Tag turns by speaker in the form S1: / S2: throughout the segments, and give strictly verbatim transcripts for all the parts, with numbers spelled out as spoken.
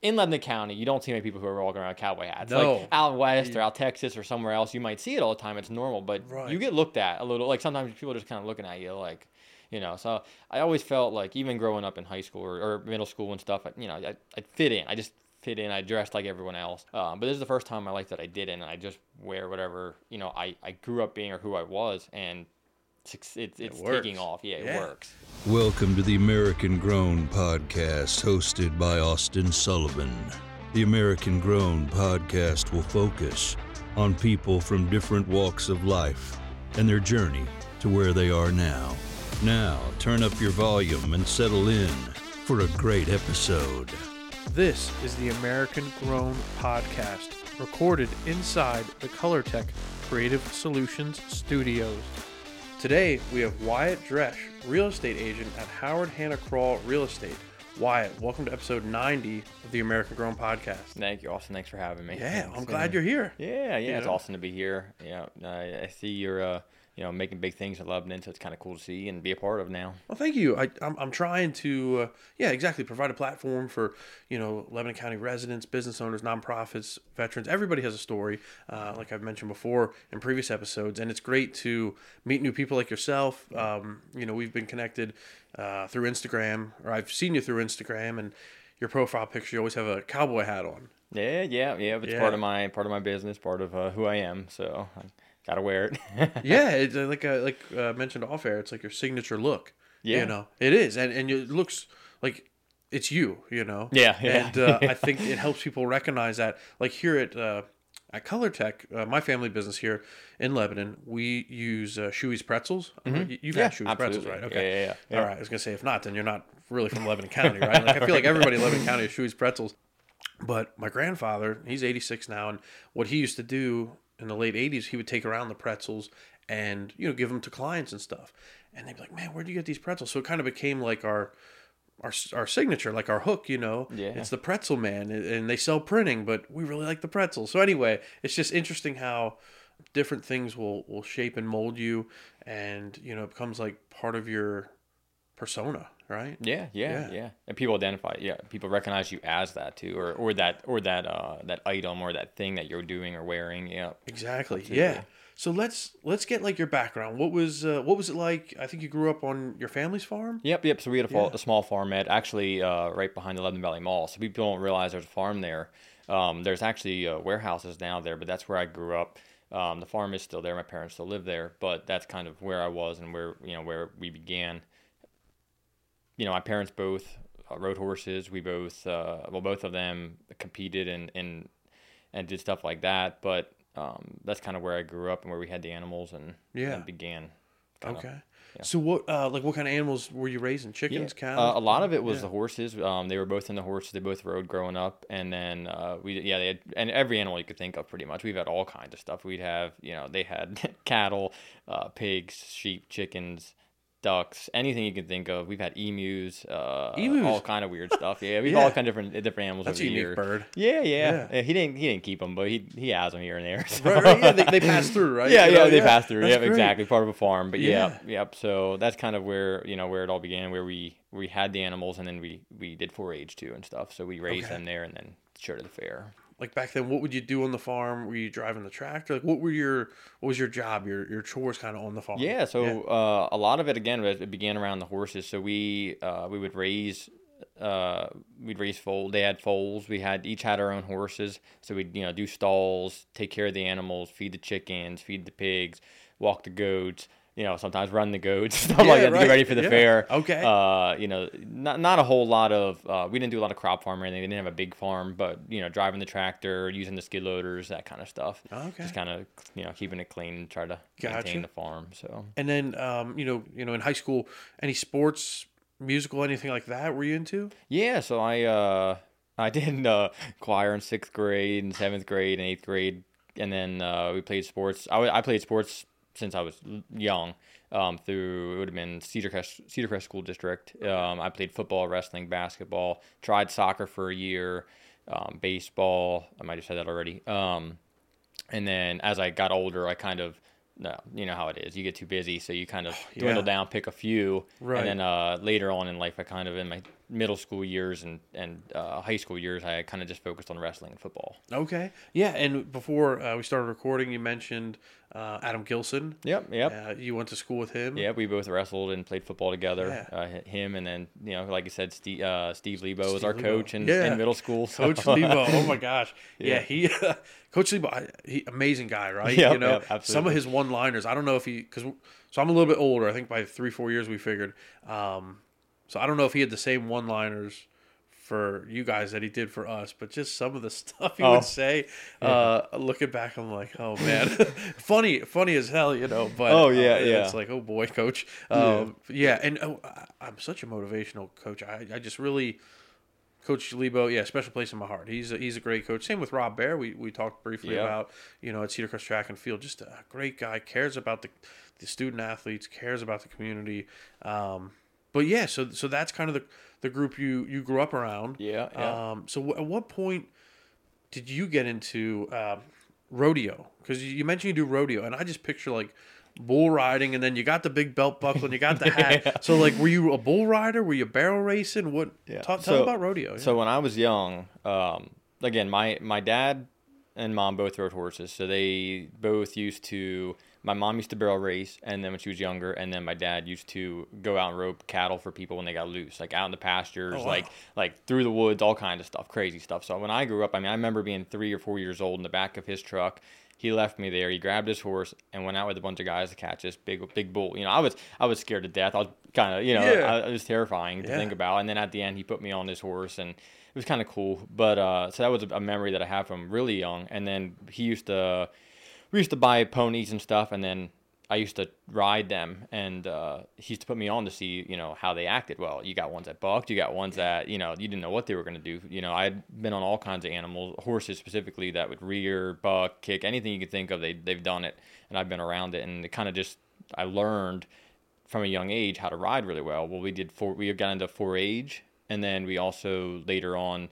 S1: in Lebanon County, you don't see many people who are walking around with cowboy hats.
S2: No.
S1: Like out west or out Texas or somewhere else, you might see it all the time. It's normal, but
S2: Right.
S1: you get looked at a little. Like sometimes people are just kind of looking at you, like, you know. So I always felt like even growing up in high school or, or middle school and stuff, you know, I I fit in. I just fit in. I dressed like everyone else. Um, but this is the first time in my life that I didn't, and I just wear whatever you know I I grew up being or who I was, and it's it's, it's
S2: It
S1: taking
S2: works.
S1: off. Yeah, it
S2: Yeah.
S1: works.
S3: Welcome to the American Grown Podcast, hosted by Austin Sullivan. The American Grown Podcast will focus on people from different walks of life and their journey to where they are now. Now, turn up your volume and settle in for a great episode.
S2: This is the American Grown Podcast, recorded inside the ColorTech Creative Solutions Studios. Today, we have Wyatt Dresch, real estate agent at Howard Hanna Crawl Real Estate. Wyatt, welcome to episode ninety of the American Grown Podcast.
S1: Thank you, Austin. Thanks for having me.
S2: Yeah,
S1: Thanks,
S2: I'm glad you're here.
S1: Yeah, yeah,
S2: You
S1: it's
S2: know?
S1: awesome to be here. Yeah, I, I see you're, uh, you know, making big things in Lebanon, so it's kind of cool to see and be a part of now.
S2: Well, thank you. I, I'm, I'm trying to, uh, yeah, exactly, provide a platform for, you know, Lebanon County residents, business owners, nonprofits, veterans. Everybody has a story, uh, like I've mentioned before in previous episodes, and it's great to meet new people like yourself. Um, you know, we've been connected uh, through Instagram, or I've seen you through Instagram, and your profile picture, you always have a cowboy hat on.
S1: Yeah, yeah, yeah. It's
S2: Yeah.
S1: part of my part of my business, part of uh, who I am. So I gotta wear it.
S2: Yeah, it's uh, like uh, like I uh, mentioned off air. It's like your signature look.
S1: Yeah.
S2: You know, it is, and and it looks like it's you. You know.
S1: Yeah, yeah.
S2: And uh, I think it helps people recognize that. Like here at uh, at ColorTech, uh, my family business here in Lebanon, we use uh, Shoey's pretzels. Mm-hmm. You've
S1: Yeah,
S2: had Shoey's pretzels,
S1: absolutely.
S2: right?
S1: Yeah,
S2: Okay.
S1: yeah, yeah, yeah.
S2: All right. I was gonna say if not, then you're not really from Lebanon County, right? Like I feel like everybody in Lebanon County is Shoey's pretzels. But my grandfather, he's eighty-six now, and what he used to do in the late eighties, he would take around the pretzels and, you know, give them to clients and stuff. And they'd be like, man, where'd you get these pretzels? So it kind of became like our our our signature, like our hook, you know.
S1: Yeah.
S2: It's the pretzel man, and they sell printing, but we really like the pretzels. So anyway, it's just interesting how different things will, will shape and mold you, and, you know, it becomes like part of your persona, right?
S1: Yeah, yeah,
S2: Yeah.
S1: yeah, and people identify. Yeah, people recognize you as that too, or or that or that uh that item or that thing that you're doing or wearing. Yeah,
S2: Exactly.
S1: Absolutely.
S2: Yeah. So let's let's get like your background. What was uh, what was it like? I think you grew up on your family's farm.
S1: Yep, yep. So we had a, fa-
S2: Yeah.
S1: a small farm at actually uh, right behind the Lebanon Valley Mall. So people don't realize there's a farm there. Um, there's actually uh, warehouses now there, but that's where I grew up. Um, the farm is still there. My parents still live there, but that's kind of where I was and where you know where we began. You know, my parents both uh, rode horses. We both, uh, well, both of them competed and and and did stuff like that. But um, that's kind of where I grew up and where we had the animals and,
S2: Yeah.
S1: and began. kinda-
S2: Okay.
S1: yeah.
S2: So what uh, like what kind of animals were you raising? Chickens,
S1: Yeah.
S2: cows?
S1: Uh, a lot of it was
S2: Yeah.
S1: the horses. Um, they were both in the horses. They both rode growing up, and then uh, we yeah they had and every animal you could think of pretty much. We've had all kinds of stuff. We'd have you know they had cattle, uh, pigs, sheep, chickens, ducks, anything you can think of. We've had emus, uh,
S2: Emus?
S1: all kind of weird stuff. Yeah, we've
S2: Yeah.
S1: all kind of different different animals
S2: That's a
S1: over the
S2: unique
S1: year.
S2: bird.
S1: Yeah, yeah,
S2: Yeah.
S1: Yeah, He didn't he didn't keep them, but he he has them here and there. so-
S2: Right, right, yeah, they, they pass through, right?
S1: yeah,
S2: You
S1: yeah,
S2: know,
S1: they pass through.
S2: That's
S1: Yep,
S2: great.
S1: exactly. Part of a farm, but yeah,
S2: Yeah.
S1: yep. So that's kind of where you know where it all began, where we we had the animals, and then we we did four H too and stuff. So we raised
S2: Okay.
S1: them there, and then showed to the fair.
S2: Like back then, what would you do on the farm? Were you driving the tractor? Like what were your what was your job? Your your chores kind of on the farm?
S1: Yeah. So Uh, a lot of it again was- it began around the horses. So we uh, we would raise. Uh, we'd raise foals. They had foals. We had each had our own horses. So we'd you know do stalls, take care of the animals, feed the chickens, feed the pigs, walk the goats. You know, sometimes run the goats, stuff
S2: Yeah,
S1: like that to
S2: right.
S1: get ready for the
S2: Yeah.
S1: fair.
S2: Okay.
S1: Uh, you know, not not a whole lot of. Uh, we didn't do a lot of crop farm or anything. They didn't have a big farm, but you know, driving the tractor, using the skid loaders, that kind of stuff.
S2: Okay.
S1: Just kind of you know keeping it clean and try to
S2: Gotcha.
S1: maintain the farm. So
S2: And then um, you know, you know, in high school, any sports, musical, anything like that were you into?
S1: yeah, so I uh I did uh, choir in sixth grade and seventh grade and eighth grade, and then uh, we played sports. I, wa- I played sports since I was young. Um, through it would have been Cedar Crest, Cedar Crest School District. Um, I played football, wrestling, basketball. Tried soccer for a year, um, baseball. I might have said that already. Um, and then as I got older, I kind of, no, you know how it is. You get too busy, so you kind of
S2: Yeah.
S1: dwindle down, pick a few,
S2: Right.
S1: and then uh, later on in life, I kind of in my middle school years and and uh, high school years, I kind of just focused on wrestling and football.
S2: Okay. Yeah, and before uh, we started recording, you mentioned uh, Adam Gilson.
S1: Yep, yep.
S2: Uh, you went to school with him.
S1: Yeah, we both wrestled and played football together.
S2: Yeah.
S1: Uh, him and then, you know, like you said, Steve, uh, Steve Lebo was
S2: Steve
S1: our
S2: Lebo.
S1: coach in,
S2: Yeah.
S1: in middle school. So.
S2: Coach Lebo. Oh my gosh. Yeah,
S1: Yeah.
S2: he, Coach Lebo, I- he amazing guy, right?
S1: Yep,
S2: you know,
S1: yep, absolutely.
S2: some of his one-liners. I don't know if he, because so I'm a little bit older. I think by three, four years we figured. Um, so I don't know if he had the same one-liners for you guys that he did for us, but just some of the stuff he
S1: Oh.
S2: would say. Uh, looking back, I'm like, oh man, funny, funny as hell, you know. But
S1: Oh, yeah,
S2: uh,
S1: yeah.
S2: it's like, oh boy, coach. Um, yeah. and oh, I- I'm such a motivational coach. I, I just really. Coach Lebo, yeah, special place in my heart. He's a, he's a great coach. Same with Rob Bear. We we talked briefly
S1: Yeah.
S2: about, you know, at Cedar Crest Track and Field. Just a great guy. Cares about the the student athletes. Cares about the community. Um, but yeah, so so that's kind of the the group you you grew up around.
S1: Yeah, yeah.
S2: Um, so w- at what point did you get into um, rodeo? Because you mentioned you do rodeo, and I just picture like bull riding, and then you got the big belt buckle, and you got the hat.
S1: Yeah.
S2: So like, were you a bull rider? Were you barrel racing? What?
S1: Yeah.
S2: Talk, tell
S1: So-
S2: about rodeo.
S1: So when I was young, um, again, my, my dad and mom both rode horses. So they both used to, my mom used to barrel race, and then when she was younger, and then my dad used to go out and rope cattle for people when they got loose, like out in the pastures,
S2: Oh, wow.
S1: like like through the woods, all kinds of stuff, crazy stuff. So when I grew up, I mean, I remember being three or four years old in the back of his truck. He left me there. He grabbed his horse and went out with a bunch of guys to catch this big, big bull. You know, I was, I was scared to death. I was kind of, you know,
S2: Yeah.
S1: I, it was terrifying to
S2: Yeah.
S1: think about. And then at the end, he put me on this horse, and it was kind of cool. But uh, so that was a memory that I have from really young. And then he used to, we used to buy ponies and stuff, and then I used to ride them, and uh, he used to put me on to see, you know, how they acted. Well, you got ones that bucked, you got ones that, you know, you didn't know what they were going to do. You know, I'd been on all kinds of animals, horses specifically, that would rear, buck, kick, anything you could think of, they, they've done it, and I've been around it, and it kind of just, I learned from a young age how to ride really well. Well, we did four, we got into four H, and then we also, later on,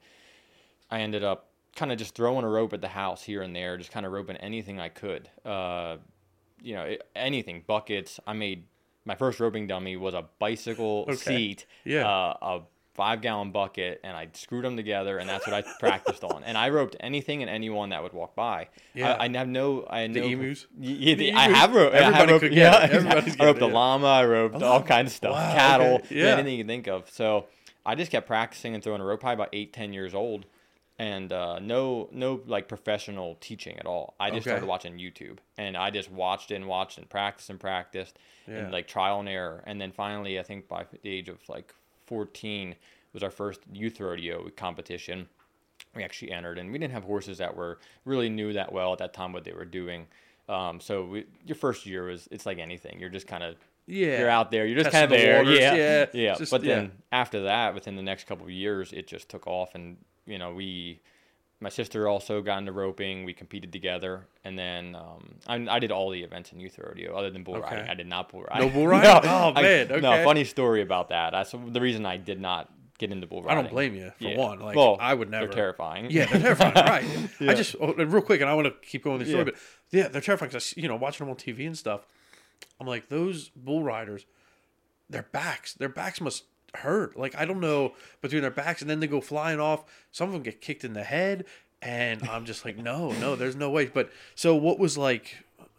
S1: I ended up kind of just throwing a rope at the house here and there, just kind of roping anything I could. Uh, you know, it, anything, buckets. I made, my first roping dummy was a bicycle
S2: Okay.
S1: seat,
S2: Yeah.
S1: uh, a five gallon bucket, and I screwed them together, and that's what I practiced on. And I roped anything and anyone that would walk by.
S2: Yeah.
S1: I, I have no, I had
S2: The
S1: no,
S2: emus?
S1: Yeah,
S2: The
S1: the, I
S2: emus?
S1: have roped. I have
S2: Everybody
S1: roped,
S2: could
S1: yeah,
S2: get it. Everybody's
S1: I
S2: getting
S1: roped
S2: it,
S1: a
S2: yeah.
S1: llama. I roped all kinds of stuff,
S2: Wow,
S1: cattle,
S2: okay. Yeah.
S1: anything you can think of. So I just kept practicing and throwing a rope, probably about eight, ten years old. And uh, no, no, like professional teaching at all. I just
S2: Okay.
S1: started watching YouTube, and I just watched and watched and practiced and practiced,
S2: Yeah.
S1: and like trial and error. And then finally, I think by the age of like fourteen was our first youth rodeo competition. We actually entered, and we didn't have horses that were really knew that well at that time what they were doing. Um, so we, your first year was, it's like anything. You're just kind of
S2: Yeah.
S1: you're out there. You're just
S2: Testing
S1: kind of
S2: the
S1: there.
S2: waters,
S1: Yeah,
S2: yeah,
S1: yeah.
S2: just-
S1: but then
S2: yeah.
S1: after that, within the next couple of years, it just took off, and you know, we, my sister also got into roping. We competed together, and then um, I, I did all the events in youth rodeo other than bull
S2: Okay.
S1: riding. I did not bull riding.
S2: No bull riding?
S1: No,
S2: Oh,
S1: I-
S2: man,
S1: No,
S2: okay.
S1: funny story about that. That's the reason I did not get into bull
S2: I
S1: riding.
S2: don't blame you for
S1: Yeah.
S2: one. Like
S1: Well,
S2: I would never.
S1: They're terrifying.
S2: Yeah, they're terrifying. Right.
S1: Yeah.
S2: I just oh, and real quick, and I want to keep going with the story,
S1: Yeah.
S2: but yeah, they're terrifying because you know watching them on T V and stuff. I'm like those bull riders, their backs, their backs must hurt. Like I don't know between their backs, and then they go flying off. Some of them get kicked in the head, and I'm just like, no, no, there's no way. But so what was like?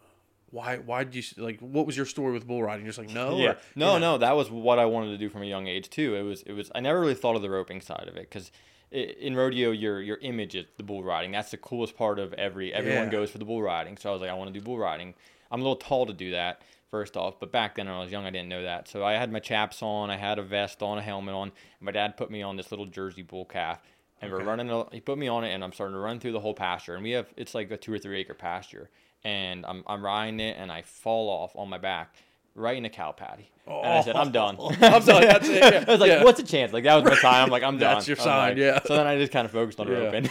S2: Why? Why did you like? What was your story with bull riding? You're just like no,
S1: Yeah.
S2: or,
S1: No,
S2: you know?
S1: no, that was what I wanted to do from a young age too. It was, it was. I never really thought of the roping side of it because in rodeo, your your image is the bull riding. That's the coolest part of every. Everyone
S2: Yeah.
S1: goes for the bull riding. So I was like, I want to do bull riding. I'm a little tall to do that. First off, but back then when I was young, I didn't know that. So I had my chaps on, I had a vest on, a helmet on. And my dad put me on this little Jersey bull calf, and
S2: Okay.
S1: we're running. a- He put me on it, and I'm starting to run through the whole pasture. And we have it's like a two or three acre pasture, and I'm I'm riding it, and I fall off on my back right in a cow patty. And I said, I'm done.
S2: I'm done. That's it. Yeah.
S1: I was like,
S2: Yeah.
S1: what's a chance? Like, that was my time. I'm like, I'm done.
S2: That's your
S1: I'm
S2: sign,
S1: like-
S2: yeah.
S1: So then I just kind of focused on
S2: Yeah.
S1: roping.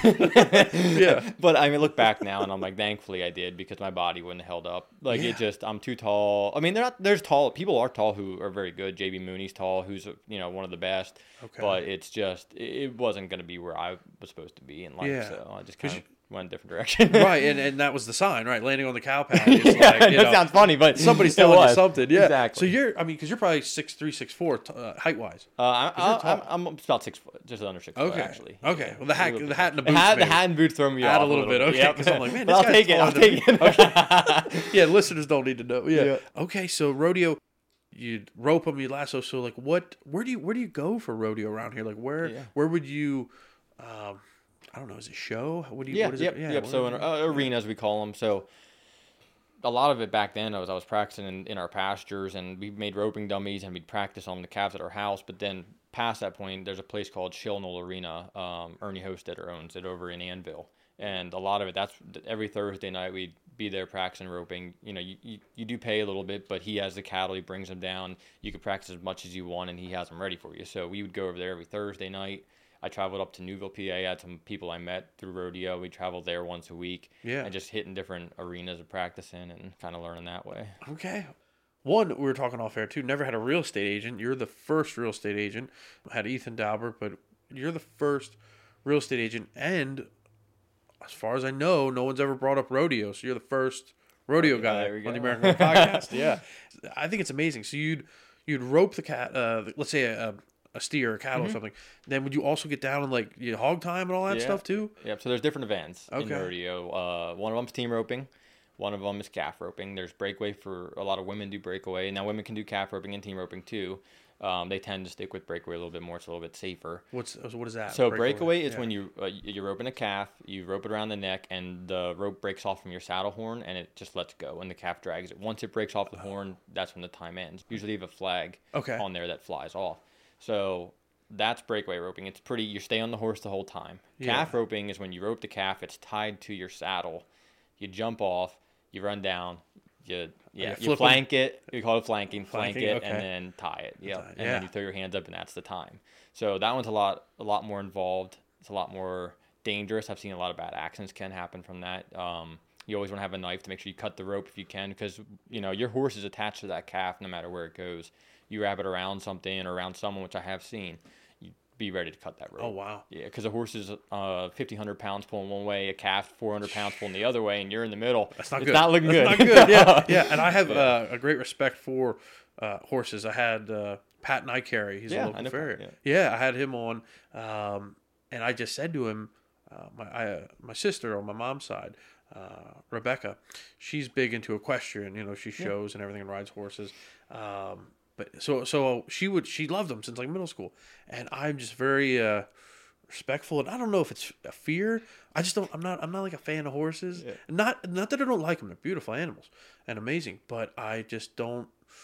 S2: Yeah.
S1: But I mean, look back now, and I'm like, thankfully I did because my body wouldn't have held up. Like,
S2: Yeah.
S1: it just, I'm too tall. I mean, they're not, there's tall, people are tall who are very good. J B Mooney's tall, who's, you know, one of the best.
S2: Okay.
S1: But it's just, it wasn't going to be where I was supposed to be in life.
S2: Yeah.
S1: So I just
S2: 'Cause
S1: kind of went a different direction.
S2: Right, and, and that was the sign, right? Landing on the cow patty. It's
S1: Yeah,
S2: like, you
S1: that
S2: know,
S1: sounds funny, but
S2: somebody's
S1: it
S2: telling you
S1: was.
S2: something. Yeah.
S1: Exactly.
S2: So you're, I mean, because you're probably six three, six four t- uh, height wise.
S1: Uh, I,
S2: you're
S1: I,
S2: tall.
S1: I'm, I'm about six foot, just under six
S2: Okay.
S1: foot actually.
S2: Okay.
S1: Yeah,
S2: Well, the hat,
S1: a little
S2: the
S1: bit.
S2: hat and the
S1: The
S2: boots.
S1: hat, the
S2: maybe.
S1: hat and boots throw me
S2: Add
S1: off
S2: a little bit. Okay.
S1: Yep.
S2: Because I'm like, man,
S1: But
S2: this
S1: I'll
S2: guy's
S1: take it.
S2: taller
S1: I'll
S2: than
S1: take
S2: me.
S1: it.
S2: Okay. Yeah, listeners don't need to know. Yeah.
S1: Yeah.
S2: Okay, so rodeo, you rope them, you lasso. So like, what? Where do you where do you go for rodeo around here? Like, where
S1: Yeah.
S2: where would you? Um, I don't know. Is it show? What do you?
S1: Yeah,
S2: what is
S1: yep,
S2: it? Yeah.
S1: yep.
S2: what
S1: So
S2: is
S1: in
S2: it?
S1: uh, arenas we call them. So a lot of it back then, I was I was practicing in, in our pastures, and we made roping dummies, and we'd practice on the calves at our house. But then past that point, there's a place called Shilnell Arena. Um, Ernie Hostetter owns it over in Annville, and a lot of it. That's every Thursday night we'd be there practicing roping. You know, you, you, you do pay a little bit, but he has the cattle. He brings them down. You can practice as much as you want, and he has them ready for you. So we would go over there every Thursday night. I traveled up to Newville, P A. I had some people I met through rodeo. We traveled there once a week.
S2: Yeah.
S1: And just hitting different arenas of practicing and kind of learning that way.
S2: Okay. One, we were talking off air too. Never had a real estate agent. You're the first real estate agent. I had Ethan Daubert, but you're the first real estate agent. And as far as I know, no one's ever brought up rodeo. So you're the first rodeo
S1: Oh,
S2: guy
S1: there we
S2: on the
S1: go.
S2: American Road Podcast. Yeah, I think it's amazing. So you'd you'd rope the cat. Uh, let's say a, a steer, or cattle, or something. Then would you also get down and like you know, hog time and all that
S1: Yeah.
S2: stuff too?
S1: Yep. So there's different events in
S2: Okay.
S1: rodeo. Uh, one of them's team roping. One of them is calf roping. There's breakaway for a lot of women do breakaway. Now women can do calf roping and team roping too. Um, they tend to stick with breakaway a little bit more. It's a little bit safer.
S2: What's what is that?
S1: So breakaway, is
S2: Yeah.
S1: when you uh, you're roping a calf, you rope it around the neck, and the rope breaks off from your saddle horn, and it just lets go, and the calf drags it. Once it breaks off the horn, that's when the time ends. Usually, you have a flag
S2: Okay.
S1: on there that flies off. So that's breakaway roping. It's pretty. You stay on the horse the whole time. Calf
S2: Yeah.
S1: roping is when you rope the calf. It's tied to your saddle. You jump off. You run down. You yeah.
S2: you
S1: You
S2: flip 'em?
S1: flank it. We call it flanking. Flank
S2: Flanking,
S1: it,
S2: okay.
S1: and then tie it. Yeah.
S2: Tie it,
S1: And
S2: yeah.
S1: then you throw your hands up, and that's the time. So that one's a lot, a lot more involved. It's a lot more dangerous. I've seen a lot of bad accidents can happen from that. Um, you always want to have a knife to make sure you cut the rope if you can, because you know your horse is attached to that calf no matter where it goes. You wrap it around something or around someone, which I have seen. You be ready to cut that rope.
S2: Oh wow.
S1: Yeah, because a horse is uh, fifteen hundred pounds pulling one way, a calf four hundred pounds pulling the other way, and you're in the middle.
S2: That's not
S1: it's
S2: good.
S1: not looking
S2: That's
S1: good.
S2: not good. Yeah, yeah. And I have uh, a great respect for uh, horses. I had uh, Pat Nycarry. He's
S1: Yeah,
S2: a
S1: I
S2: local
S1: know Pat,
S2: farrier.
S1: yeah.
S2: Yeah, I had him on, um, and I just said to him, uh, my I, uh, my sister on my mom's side, uh, Rebecca, she's big into equestrian. You know, she shows and everything and rides horses. Um, but so so she would she loved them since like middle school, and I'm just very. Uh, respectful, and I don't know if it's a fear. I just don't. I'm not. I'm not like a fan of horses.
S1: Yeah.
S2: Not not that I don't like them. They're beautiful animals and amazing, but I just don't.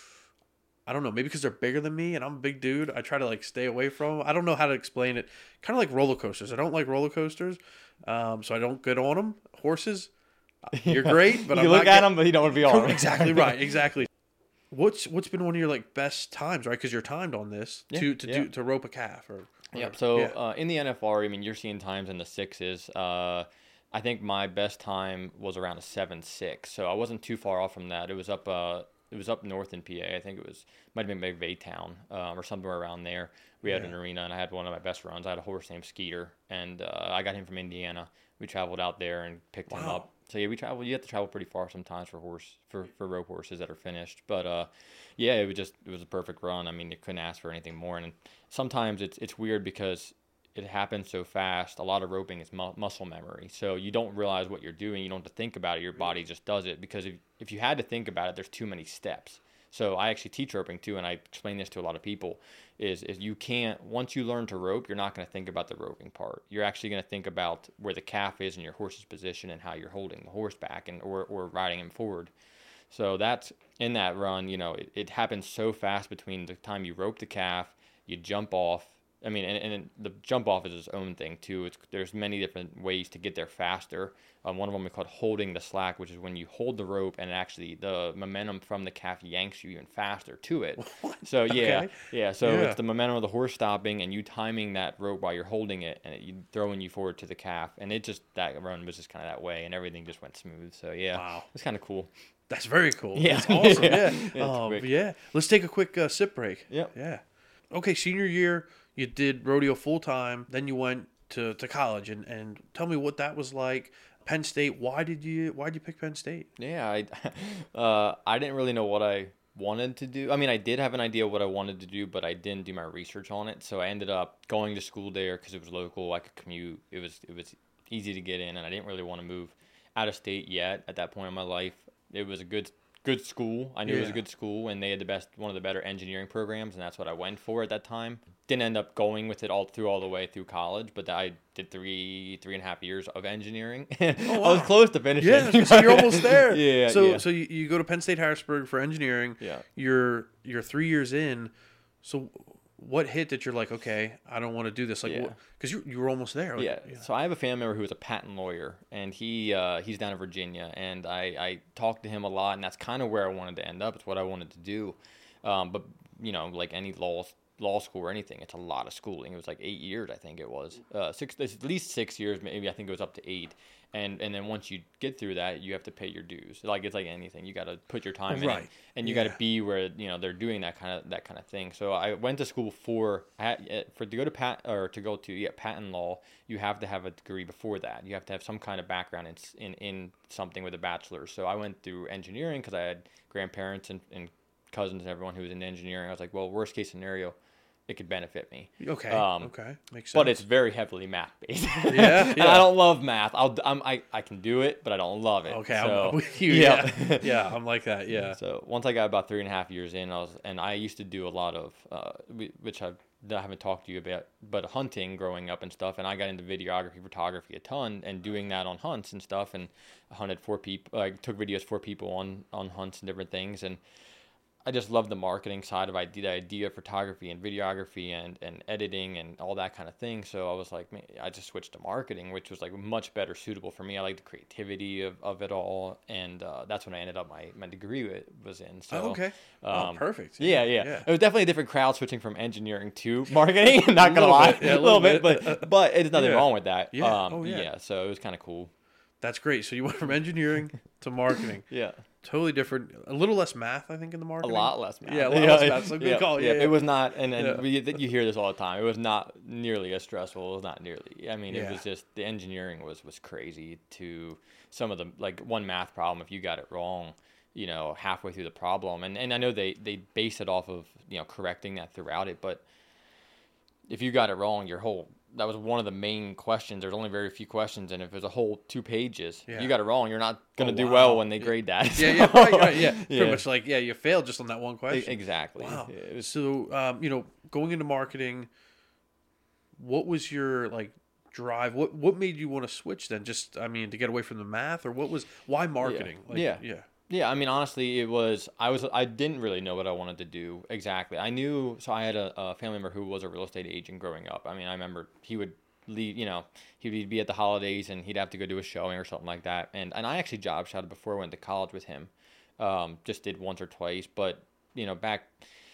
S2: I don't know. Maybe because they're bigger than me, and I'm a big dude. I try to like stay away from them. I don't know how to explain it. Kind of like roller coasters. I don't like roller coasters, um, so I don't get on them. Horses, you're great, but
S1: you
S2: I'm
S1: look
S2: not
S1: at
S2: get-
S1: them, but you don't want to be on them.
S2: Exactly right. Exactly. What's what's been one of your like best times, right? Because you're timed on this
S1: Yeah,
S2: to to
S1: yeah.
S2: do to rope a calf or.
S1: Yep. So
S2: Yeah.
S1: uh, in the N F R, I mean, you're seeing times in the sixes. Uh, I think my best time was around a seven six. So I wasn't too far off from that. It was up. Uh, it was up north in P A. I think it was might have been McVaytown um, or somewhere around there. We had
S2: Yeah.
S1: an arena, and I had one of my best runs. I had a horse named Skeeter, and uh, I got him from Indiana. We traveled out there and picked him
S2: Wow.
S1: up. So yeah, we travel. You have to travel pretty far sometimes for horse for, for rope horses that are finished. But uh, yeah, it was just it was a perfect run. I mean, you couldn't ask for anything more. And sometimes it's it's weird because it happens so fast. A lot of roping is mu- muscle memory, so you don't realize what you're doing. You don't have to think about it. Your body just does it, because if if you had to think about it, there's too many steps. So I actually teach roping too, and I explain this to a lot of people. Is is you can't once you learn to rope, you're not going to think about the roping part. You're actually going to think about where the calf is in your horse's position and how you're holding the horse back and or or riding him forward. So that's in that run. You know, it, it happens so fast between the time you rope the calf, you jump off. I mean, and, and the jump off is its own thing too. It's there's many different ways to get there faster. Um, one of them is called holding the slack, which is when you hold the rope and actually the momentum from the calf yanks you even faster to it. So yeah,
S2: Okay.
S1: yeah. So
S2: Yeah.
S1: it's the momentum of the horse stopping and you timing that rope while you're holding it, and it, you throwing you forward to the calf, and it just that run was just kind of that way, and everything just went smooth. So yeah,
S2: Wow.
S1: it's kind of cool.
S2: That's very cool.
S1: Yeah.
S2: That's awesome.
S1: Yeah.
S2: Yeah.
S1: It's
S2: um,
S1: quick.
S2: yeah. Let's take a quick uh, sip break.
S1: Yep.
S2: Yeah. Okay. Senior year, you did rodeo full time. Then you went to, to college, and, and tell me what that was like. Penn State. Why did you Why did you pick Penn State?
S1: Yeah, I, uh, I didn't really know what I wanted to do. I mean, I did have an idea what I wanted to do, but I didn't do my research on it. So I ended up going to school there because it was local. I could commute. It was it was easy to get in, and I didn't really want to move out of state yet at that point in my life. It was a good good school. I knew yeah. it was a good school, and they had the best, one of the better engineering programs, and that's what I went for at that time. Didn't end up going with it all through all the way through college, but I did three three and a half years of engineering. Oh, wow. I was close to finishing.
S2: Yeah, so you're almost there.
S1: yeah.
S2: So
S1: yeah.
S2: so you, you go to Penn State Harrisburg for engineering.
S1: Yeah.
S2: You're you're three years in. So what hit that you're like, okay, I don't want to do this? Like,
S1: yeah.
S2: because you you were almost there. Like,
S1: yeah. yeah. So I have a family member who is a patent lawyer, and he uh, he's down in Virginia, and I, I talked to him a lot, and that's kind of where I wanted to end up. It's what I wanted to do. Um, but, you know, like any law law school or anything, it's a lot of schooling. It was like eight years, I think it was. Uh, six, at least six years, maybe I think it was up to eight. And and then once you get through that, you have to pay your dues. Like it's like anything, you got to put your time
S2: right.
S1: in it, and you
S2: yeah.
S1: got to be where you know they're doing that kind of that kind of thing. So I went to school for for to go to pat or to go to yeah patent law. You have to have a degree before that. You have to have some kind of background in in, in something with a bachelor's. So I went through engineering because I had grandparents and, and cousins and everyone who was in engineering. I was like, well, worst case scenario, it could benefit me.
S2: Okay.
S1: Um,
S2: okay. Makes sense.
S1: But it's very heavily math based.
S2: yeah, yeah.
S1: And I don't love math. I'll I'm, I I can do it, but I don't love it.
S2: Okay.
S1: So,
S2: I'm with you.
S1: Yeah.
S2: Yeah. yeah. I'm like that. Yeah.
S1: So once I got about three and a half years in, I was and I used to do a lot of uh, which I've, I haven't talked to you about, but hunting growing up and stuff. And I got into videography, photography a ton, and doing that on hunts and stuff. And I hunted for people. I took videos for people on on hunts and different things. And I just love the marketing side of idea, the idea of photography and videography and, and editing and all that kind of thing. So I was like, man, I just switched to marketing, which was like much better suitable for me. I like the creativity of, of it all. And uh, that's when I ended up my, my degree was in. So,
S2: oh, okay. Um, oh, perfect.
S1: Yeah, yeah,
S2: yeah.
S1: It was definitely a different crowd switching from engineering to marketing. Not going to lie.
S2: Bit, yeah, a
S1: little, little
S2: bit,
S1: bit. But, but there's nothing
S2: yeah.
S1: wrong with that.
S2: Yeah.
S1: Um,
S2: oh, yeah.
S1: yeah. So it was kind of cool.
S2: That's great. So you went from engineering to marketing.
S1: Yeah.
S2: Totally different. A little less math, I think, in the marketing.
S1: A lot less math.
S2: Yeah, a lot
S1: yeah,
S2: less math. So good
S1: yeah,
S2: call. Yeah,
S1: yeah,
S2: yeah.
S1: It was not, and, and
S2: yeah.
S1: we, you hear this all the time. It was not nearly as stressful. It was not nearly. I mean,
S2: yeah.
S1: it was just the engineering was was crazy. To some of the like one math problem, if you got it wrong, you know, halfway through the problem, and and I know they they base it off of you know correcting that throughout it, but if you got it wrong, your whole that was one of the main questions. There's only very few questions, and if there's a whole two pages,
S2: yeah.
S1: you got it wrong, you're not going to
S2: oh,
S1: do
S2: wow.
S1: well when they
S2: yeah.
S1: grade that.
S2: Yeah, yeah, right, right, yeah.
S1: yeah.
S2: Pretty much like, yeah, you failed just on that one question.
S1: Exactly.
S2: Wow.
S1: Yeah, it was,
S2: so, um, you know, going into marketing, what was your like drive? What what made you want to switch then? Just, I mean, to get away from the math, or what was why marketing?
S1: Yeah.
S2: Like,
S1: yeah.
S2: yeah.
S1: Yeah, I mean, honestly, it was, I was, I didn't really know what I wanted to do exactly. I knew, so I had a, a family member who was a real estate agent growing up. I mean, I remember he would leave, you know, he would be at the holidays and he'd have to go do a showing or something like that. And, and I actually job shotted before I went to college with him. Um, just did once or twice, but, you know, back,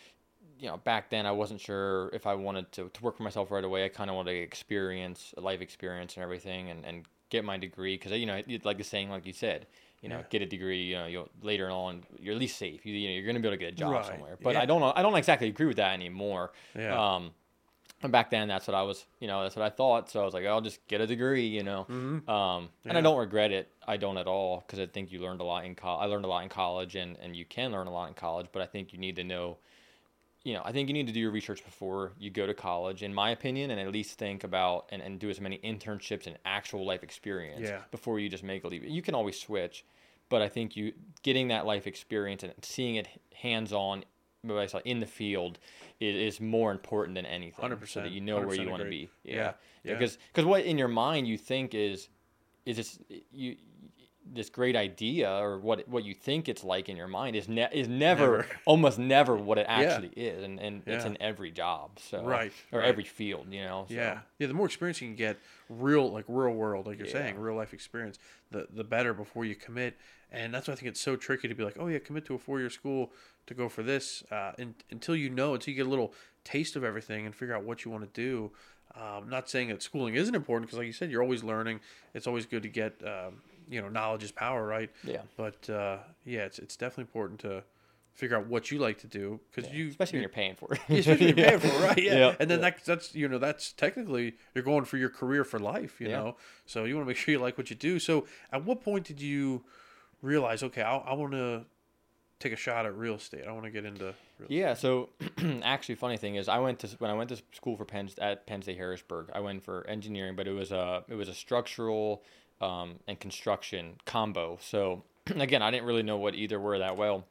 S1: you know, back then I wasn't sure if I wanted to, to work for myself right away. I kind of wanted to experience, life experience and everything and, and get my degree. Cause, you know, like the saying, like you said, you know, yeah. get a degree, you know, you'll later on, you're at least safe. You, you know, you're going to be able to get a job
S2: right.
S1: somewhere. But
S2: yeah.
S1: I don't know. I don't exactly agree with that anymore.
S2: Yeah.
S1: Um, and back then, that's what I was, you know, that's what I thought. So I was like, I'll just get a degree, you know.
S2: Mm-hmm.
S1: Um, and
S2: yeah.
S1: I don't regret it. I don't at all because I think you learned a lot in college. I learned a lot in college, and, and you can learn a lot in college. But I think you need to know, you know, I think you need to do your research before you go to college, in my opinion, and at least think about and, and do as many internships and actual life experience
S2: yeah.
S1: before you just make a leap. You can always switch. But I think you getting that life experience and seeing it hands-on in the field is, is more important than anything.
S2: one hundred percent.
S1: So that you know where you want to be.
S2: Yeah. yeah. yeah.
S1: Because because what in your mind you think is is this you this great idea or what what you think it's like in your mind is ne- is never,
S2: never.
S1: almost never what it actually yeah. is, and and
S2: yeah.
S1: it's in every job. So
S2: right.
S1: or
S2: right.
S1: every field, you know. So.
S2: Yeah. Yeah. The more experience you can get, real like real world, like you're
S1: yeah.
S2: saying, real life experience, the the better before you commit. And that's why I think it's so tricky to be like, oh yeah, commit to a four year school to go for this, uh, in, until you know, until you get a little taste of everything and figure out what you want to do. Um, not saying that schooling isn't important because, like you said, you're always learning. It's always good to get, um, you know, knowledge is power, right?
S1: Yeah.
S2: But uh, yeah, it's it's definitely important to figure out what you like to do because
S1: yeah.
S2: you,
S1: especially when you're paying for it.
S2: Yeah, especially when you're paying for it, right? Yeah.
S1: yeah.
S2: And then
S1: yeah.
S2: that's that's you know that's technically you're going for your career for life, you
S1: yeah.
S2: know. So you want to make sure you like what you do. So at what point did you realize, okay, I, I want to take a shot at real estate. I want to get into real
S1: Yeah, so actually, funny thing is, I went to when I went to school for Penn at Penn State Harrisburg. I went for engineering, but it was a it was a structural um, and construction combo. So again, I didn't really know what either were that well.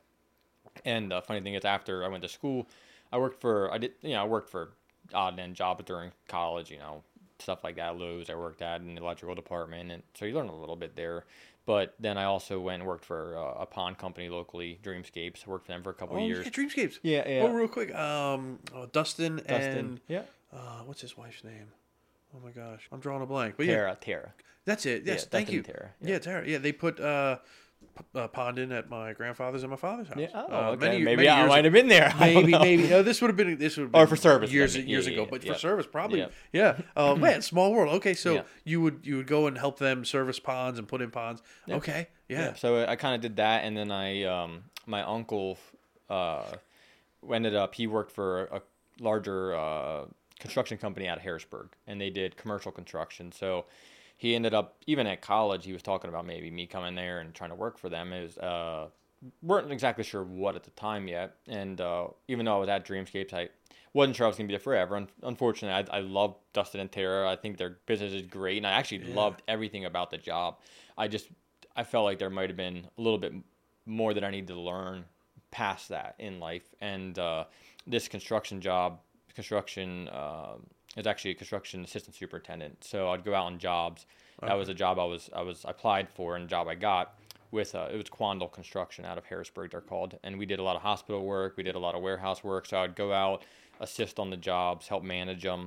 S1: And the funny thing is, after I went to school, I worked for I did you know I worked for odd end jobs during college. You know, stuff like that. Lowe's, I worked at in the electrical department, and so you learn a little bit there. But then I also went and worked for uh, a pond company locally, Dreamscapes. Worked for them for a couple
S2: oh,
S1: of years.
S2: Yeah, Dreamscapes.
S1: Yeah, yeah.
S2: Oh, real quick. Um, oh, Dustin,
S1: Dustin,
S2: and
S1: yeah.
S2: uh, what's his wife's name? Oh my gosh, I'm drawing a blank. But
S1: Tara,
S2: yeah,
S1: Tara.
S2: that's it. Yes,
S1: Yeah,
S2: thank
S1: Dustin
S2: you.
S1: and Tara,
S2: Yeah.
S1: yeah.
S2: Tara. Yeah, they put uh, p- uh, pond in at my grandfather's and my father's house.
S1: Yeah. Oh,
S2: uh,
S1: okay.
S2: many,
S1: Maybe
S2: many
S1: I
S2: years
S1: might have been there. I don't
S2: Maybe,
S1: know.
S2: maybe. No, this would have been this would have
S1: Or
S2: been
S1: for service,
S2: years
S1: I mean.
S2: years
S1: Yeah,
S2: ago.
S1: yeah,
S2: But
S1: yeah.
S2: for service, probably.
S1: Yeah.
S2: Yeah. Oh man, small world. Okay, so
S1: Yeah.
S2: you would you would go and help them service ponds and put in ponds.
S1: Yeah.
S2: Okay. Yeah.
S1: Yeah, so I kind of did that, and then I, um, my uncle, uh, ended up. He worked for a larger uh, construction company out of Harrisburg, and they did commercial construction. So he ended up, even at college, he was talking about maybe me coming there and trying to work for them. It was, uh, weren't exactly sure what at the time yet, and uh, even though I was at Dreamscapes, I wasn't sure I was gonna be there forever. Un- unfortunately, I, I love Dustin and Tara. I think their business is great, and I actually
S2: Yeah.
S1: loved everything about the job. I just I felt like there might have been a little bit more that I needed to learn past that in life. And uh, this construction job, construction uh, is actually a construction assistant superintendent. So I'd go out on jobs. That
S2: Okay.
S1: was a job I was I was applied for and a job I got with. Uh, it was Quandle Construction out of Harrisburg, they're called. And we did a lot of hospital work. We did a lot of warehouse work. So I'd go out, assist on the jobs, help manage them.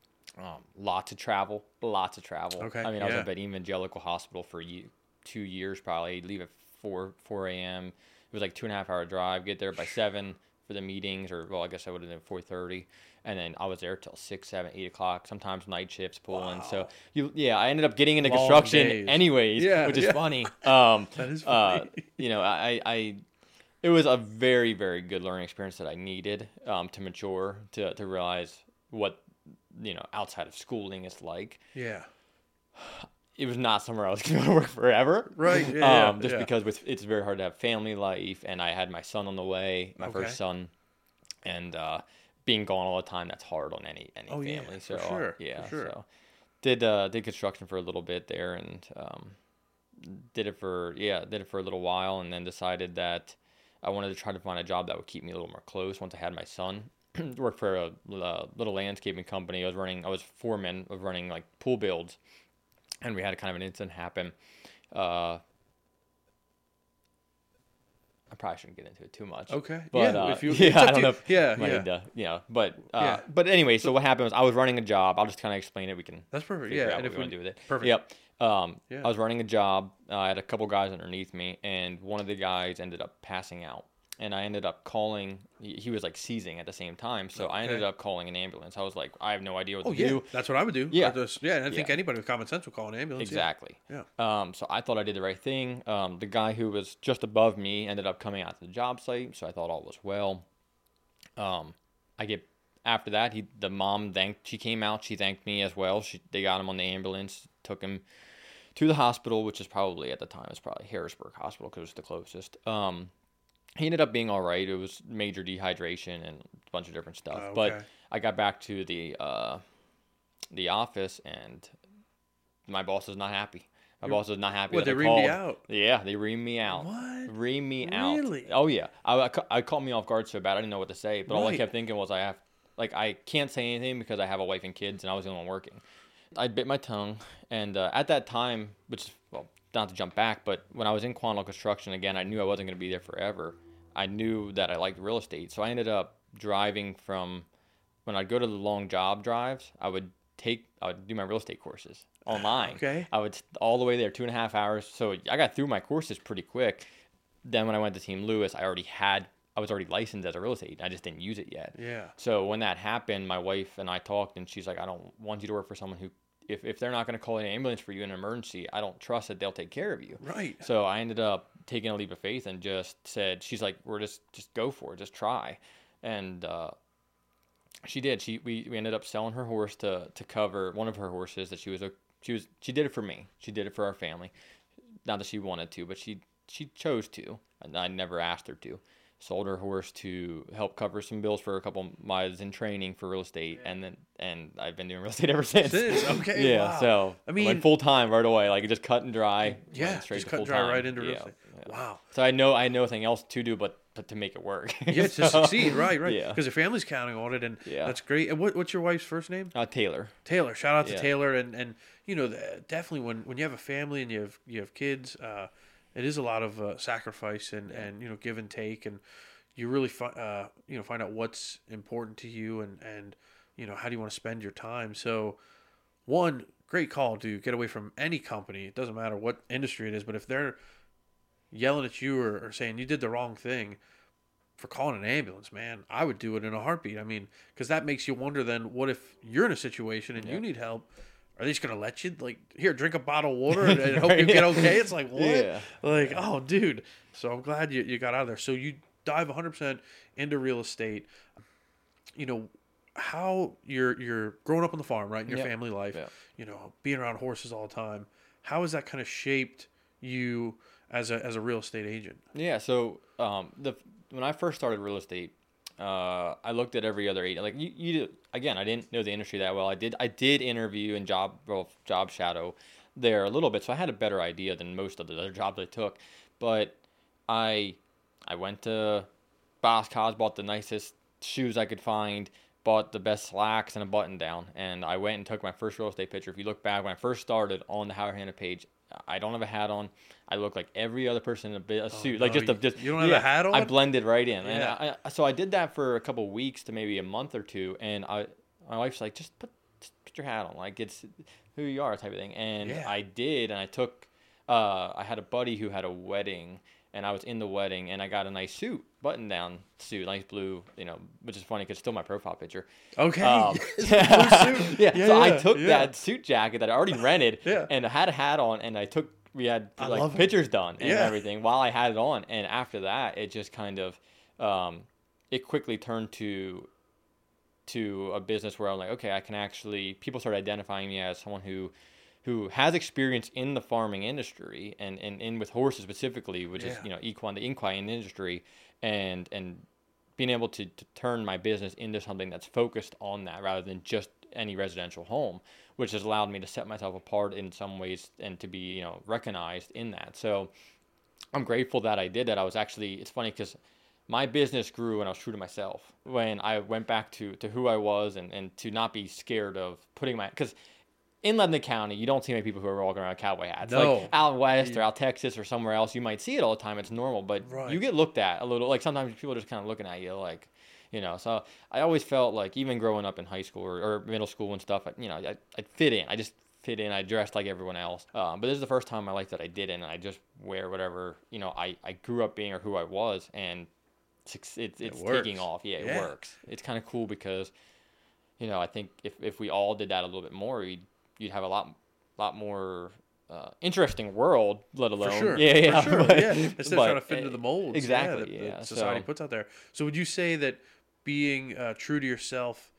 S1: Um, lots of travel, lots of travel.
S2: Okay,
S1: I mean, I was
S2: yeah.
S1: up at Evangelical Hospital for ye- two years probably. I'd leave at four four a.m. It was like two and a half hour drive. Get there by seven for the meetings, or well, I guess I would have been four thirty, and then I was there till six, seven, eight o'clock. Sometimes night shifts pulling.
S2: Wow.
S1: So you, yeah, I ended up getting into
S2: Long
S1: construction
S2: days.
S1: anyways,
S2: Yeah,
S1: which is
S2: yeah.
S1: funny. Um,
S2: That is
S1: uh,
S2: funny.
S1: you know, I, I, it was a very, very good learning experience that I needed um, to mature, to to realize what, you know, outside of schooling is like.
S2: Yeah.
S1: It was not somewhere I was going to work forever.
S2: Right, yeah, yeah,
S1: um, just
S2: yeah.
S1: because with, it's very hard to have family life, and I had my son on the way, my
S2: Okay.
S1: first son, and uh, being gone all the time, that's hard on any any
S2: Oh, yeah,
S1: family.
S2: for
S1: so
S2: sure, for
S1: yeah,
S2: sure.
S1: so did uh, did construction for a little bit there, and um, did it for yeah did it for a little while, and then decided that I wanted to try to find a job that would keep me a little more close once I had my son. Worked for a, a little landscaping company. I was running. I was foreman of running like pool builds, and we had kind of an incident happen. Uh, I probably shouldn't get into it too much.
S2: Okay.
S1: But,
S2: yeah.
S1: uh,
S2: if you,
S1: yeah,
S2: it's up
S1: I
S2: to
S1: don't
S2: you.
S1: know. If
S2: Yeah.
S1: might
S2: Yeah.
S1: need to, you know, but uh,
S2: Yeah.
S1: but anyway, so what happened was I was running a job. I'll just kind of explain it. We can
S2: That's perfect.
S1: figure
S2: Yeah.
S1: out
S2: And
S1: what
S2: if
S1: we
S2: we
S1: want to do with it.
S2: Perfect.
S1: Yep. Um,
S2: Yeah.
S1: I was running a job. Uh, I had a couple guys underneath me, and one of the guys ended up passing out. And I ended up calling. He, he was like seizing at the same time, so I ended
S2: Okay.
S1: up calling an ambulance. I was like, I have no idea what
S2: Oh
S1: to
S2: yeah.
S1: do.
S2: That's what I would do.
S1: Yeah.
S2: I just, yeah. And I think
S1: Yeah.
S2: anybody with common sense would call an ambulance. yeah.
S1: Exactly.
S2: Yeah.
S1: Um, so I thought I did the right thing. Um, the guy who was just above me ended up coming out to the job site, so I thought all was well. Um, I get after that. He, the mom thanked. She came out. She thanked me as well. She, they got him on the ambulance, took him to the hospital, which is probably at the time it's probably Harrisburg Hospital because it was the closest. Um, he ended up being all right. It was major dehydration and a bunch of different stuff.
S2: Oh,
S1: But
S2: okay.
S1: I got back to the uh, the office, and my boss was not happy. My boss was not happy.
S2: What,
S1: that
S2: they
S1: I
S2: reamed you
S1: called.
S2: out?
S1: Yeah, they reamed me out.
S2: What?
S1: Reamed me out.
S2: Really?
S1: Oh yeah. I, I, ca- I caught me off guard so bad I didn't know what to say. But all I
S2: Right.
S1: kept thinking was I have, like, I can't say anything because I have a wife and kids, and I was the only one working. I bit my tongue, and uh, at that time, which well, not to jump back, but when I was in Quandle Construction again, I knew I wasn't going to be there forever. I knew that I liked real estate, so I ended up driving from when I'd go to the long job drives. I would take, I would do my real estate courses online.
S2: Okay.
S1: I would all the way there, two and a half hours. So I got through my courses pretty quick. Then when I went to Team Lewis, I already had, I was already licensed as a real estate agent. I just didn't use it yet.
S2: Yeah.
S1: So when that happened, my wife and I talked, and she's like, I don't want you to work for someone who, if, if they're not going to call an ambulance for you in an emergency, I don't trust that they'll take care of you.
S2: Right.
S1: So I ended up taking a leap of faith and just said, she's like, we're just, just go for it. Just try. And, uh, she did. She, we, we ended up selling her horse to, to cover one of her horses that she was, a, she was, she did it for me. She did it for our family. Not that she wanted to, but she, she chose to, and I never asked her to. Sold her horse to help cover some bills for a couple months in training for real estate, and then and I've been doing real estate ever since.
S2: Since, okay,
S1: yeah,
S2: wow.
S1: so
S2: I mean,
S1: like full time right away, like just cut and dry.
S2: Yeah,
S1: straight
S2: just
S1: to
S2: cut and
S1: full
S2: dry
S1: time.
S2: right into real
S1: yeah,
S2: estate.
S1: yeah.
S2: Wow.
S1: So I know I know nothing else to do but but to make it work.
S2: Yeah,
S1: so,
S2: to succeed, right, right.
S1: Yeah,
S2: Because your family's counting on it, and
S1: Yeah.
S2: that's great. And what, what's your wife's first name?
S1: uh, Taylor.
S2: Taylor. Shout out to
S1: Yeah.
S2: Taylor, and and you know the- definitely when when you have a family and you have you have kids, uh, it is a lot of uh, sacrifice and and you know give and take, and you really fi- uh, you know find out what's important to you, and and you know how do you want to spend your time. So one great call to get away from any company. It doesn't matter what industry it is, but if they're yelling at you or, or saying you did the wrong thing for calling an ambulance, man, I would do it in a heartbeat. I mean, because that makes you wonder then, what if you're in a situation and
S1: Yeah.
S2: you need help? Are they just going to let you, like, here, drink a bottle of water and, and hope
S1: Right,
S2: you get
S1: yeah.
S2: okay? It's like, what?
S1: Yeah.
S2: Like, oh, dude. So I'm glad you, you got out of there. So you dive one hundred percent into real estate. You know, how you're, you're growing up on the farm, right, in your
S1: Yep.
S2: family life,
S1: Yep.
S2: you know, being around horses all the time. How has that kind of shaped you as a, as a real estate agent?
S1: Yeah, so um, the when I first started real estate, uh, I looked at every other agent. Like you, you, again, I didn't know the industry that well. I did, I did interview and job, well, job shadow there a little bit, so I had a better idea than most of the other jobs I took. But I, I went to Boscov's, bought the nicest shoes I could find, bought the best slacks and a button down, and I went and took my first real estate picture. If you look back when I first started on the Howard Hanna page, I don't have a hat on. I look like every other person in a, bit, a suit, like
S2: no,
S1: just a
S2: you-
S1: just.
S2: you don't have
S1: yeah,
S2: a hat on?
S1: I blended right in, and
S2: Yeah.
S1: I, I, so I did that for a couple weeks to maybe a month or two, and I, my wife's like, just put, just put your hat on, like it's who you are, type of thing. And
S2: Yeah.
S1: I did, and I took. Uh, I had a buddy who had a wedding, and I was in the wedding, and I got a nice suit, button-down suit, nice blue, you know, which is funny because it's still my profile picture.
S2: Okay.
S1: Um,
S2: It's a blue suit.
S1: yeah,
S2: Yeah,
S1: so I
S2: yeah,
S1: took
S2: yeah.
S1: that suit jacket that I already rented
S2: Yeah.
S1: and I had a hat on, and I took, we had
S2: I
S1: like
S2: love it.
S1: pictures done and
S2: Yeah.
S1: everything while I had it on. And after that, it just kind of, um, it quickly turned to, to a business where I'm like, okay, I can actually, people started identifying me as someone who, who has experience in the farming industry and, and, and with horses specifically, which is,
S2: Yeah.
S1: you know, equine, the equine industry, and, and being able to, to turn my business into something that's focused on that rather than just any residential home, which has allowed me to set myself apart in some ways and to be, you know, recognized in that. So I'm grateful that I did that. I was actually, it's funny because my business grew when I was true to myself. When I went back to, to who I was and, and to not be scared of putting my, because in Lebanon County, you don't see many people who are walking around with cowboy hats.
S2: No.
S1: Like out west or out Texas or somewhere else, you might see it all the time. It's normal, but
S2: Right.
S1: you get looked at a little. Like sometimes people are just kind of looking at you, like, you know. So I always felt like even growing up in high school or, or middle school and stuff, I, you know, I I fit in. I just fit in. I dressed like everyone else. Um, but this is the first time in my life that I didn't, and I just wear whatever you know I, I grew up being or who I was, and it's it's, it's
S2: works.
S1: taking off. Yeah, it
S2: Yeah.
S1: works. It's kind of cool because, you know, I think if if we all did that a little bit more, you'd you'd have a lot. lot more uh, interesting world, let alone
S2: For sure.
S1: yeah, yeah,
S2: For sure.
S1: but-
S2: yeah. Instead of
S1: but,
S2: trying to fit
S1: uh,
S2: into the molds.
S1: exactly,
S2: Yeah, that,
S1: yeah,
S2: that society
S1: so-
S2: puts out there. So would you say that being uh, true to yourself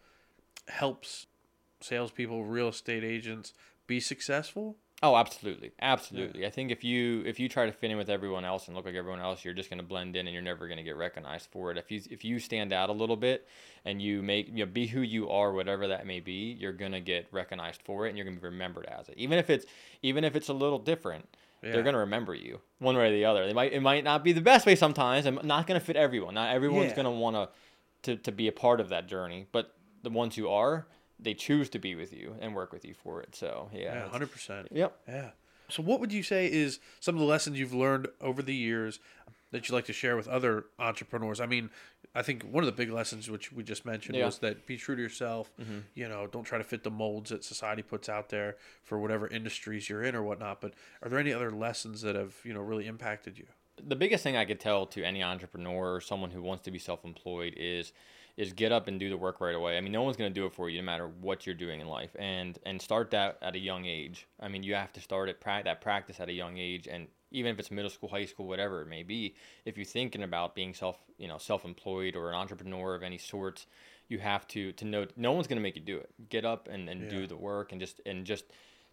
S2: helps salespeople, real estate agents be successful?
S1: Oh, absolutely, absolutely. I think if you if you try to fit in with everyone else and look like everyone else, you're just going to blend in and you're never going to get recognized for it. If you if you stand out a little bit and you make you know be who you are, whatever that may be, you're going to get recognized for it and you're going to be remembered as it. Even if it's even if it's a little different,
S2: Yeah.
S1: they're going to remember you one way or the other. They might it might not be the best way sometimes, and not going to fit everyone. Not everyone's
S2: Yeah.
S1: going to want to to be a part of that journey, but the ones who are, they choose to be with you and work with you for it. So yeah,
S2: Yeah,
S1: it's-
S2: one hundred percent.
S1: Yep.
S2: Yeah. So what would you say is some of the lessons you've learned over the years that you'd like to share with other entrepreneurs? I mean, I think one of the big lessons, which we just mentioned,
S1: Yeah.
S2: was that be true to yourself.
S1: Mm-hmm.
S2: You know, don't try to fit the molds that society puts out there for whatever industries you're in or whatnot. But are there any other lessons that have, you know, really impacted you?
S1: The biggest thing I could tell to any entrepreneur or someone who wants to be self-employed is is get up and do the work right away. I mean, no one's going to do it for you no matter what you're doing in life, and and start that at a young age. I mean, you have to start at pra- that practice at a young age, and even if it's middle school, high school, whatever it may be, if you're thinking about being self, you know, self-employed or an entrepreneur of any sorts, you have to to know no one's going to make you do it. Get up and, and
S2: Yeah.
S1: do the work, and just and just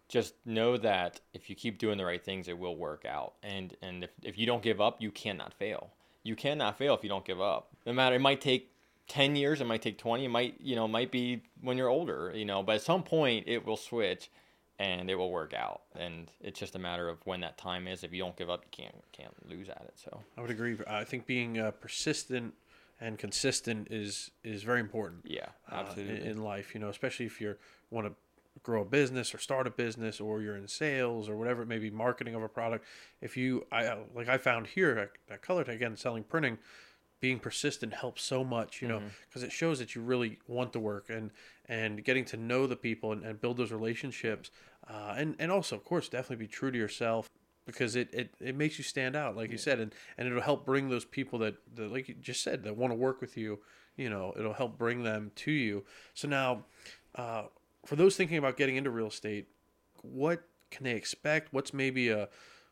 S1: just know that if you keep doing the right things, it will work out. And and if, if you don't give up, you cannot fail. You cannot fail if you don't give up. No matter, it might take ten years, it might take twenty, it might, you know, might be when you're older, you know, but at some point it will switch and it will work out. And it's just a matter of when that time is. If you don't give up, you can't can't lose at it. So
S2: I would agree. I think being uh, persistent and consistent is is very important.
S1: Yeah, absolutely.
S2: Uh, in, in life, you know, especially if you want to grow a business or start a business, or you're in sales or whatever it may be, marketing of a product. If you, I like I found here at, at ColorTech, again, selling printing, being persistent helps so much, you know, because mm-hmm. it shows that you really want the work, and and getting to know the people and, and build those relationships, uh, and and also, of course, definitely be true to yourself, because it, it, it makes you stand out, like yeah. you said, and, and it'll help bring those people that, that, like you just said, that want to work with you, you know, it'll help bring them to you. So now, uh, for those thinking about getting into real estate, what can they expect? What's maybe a,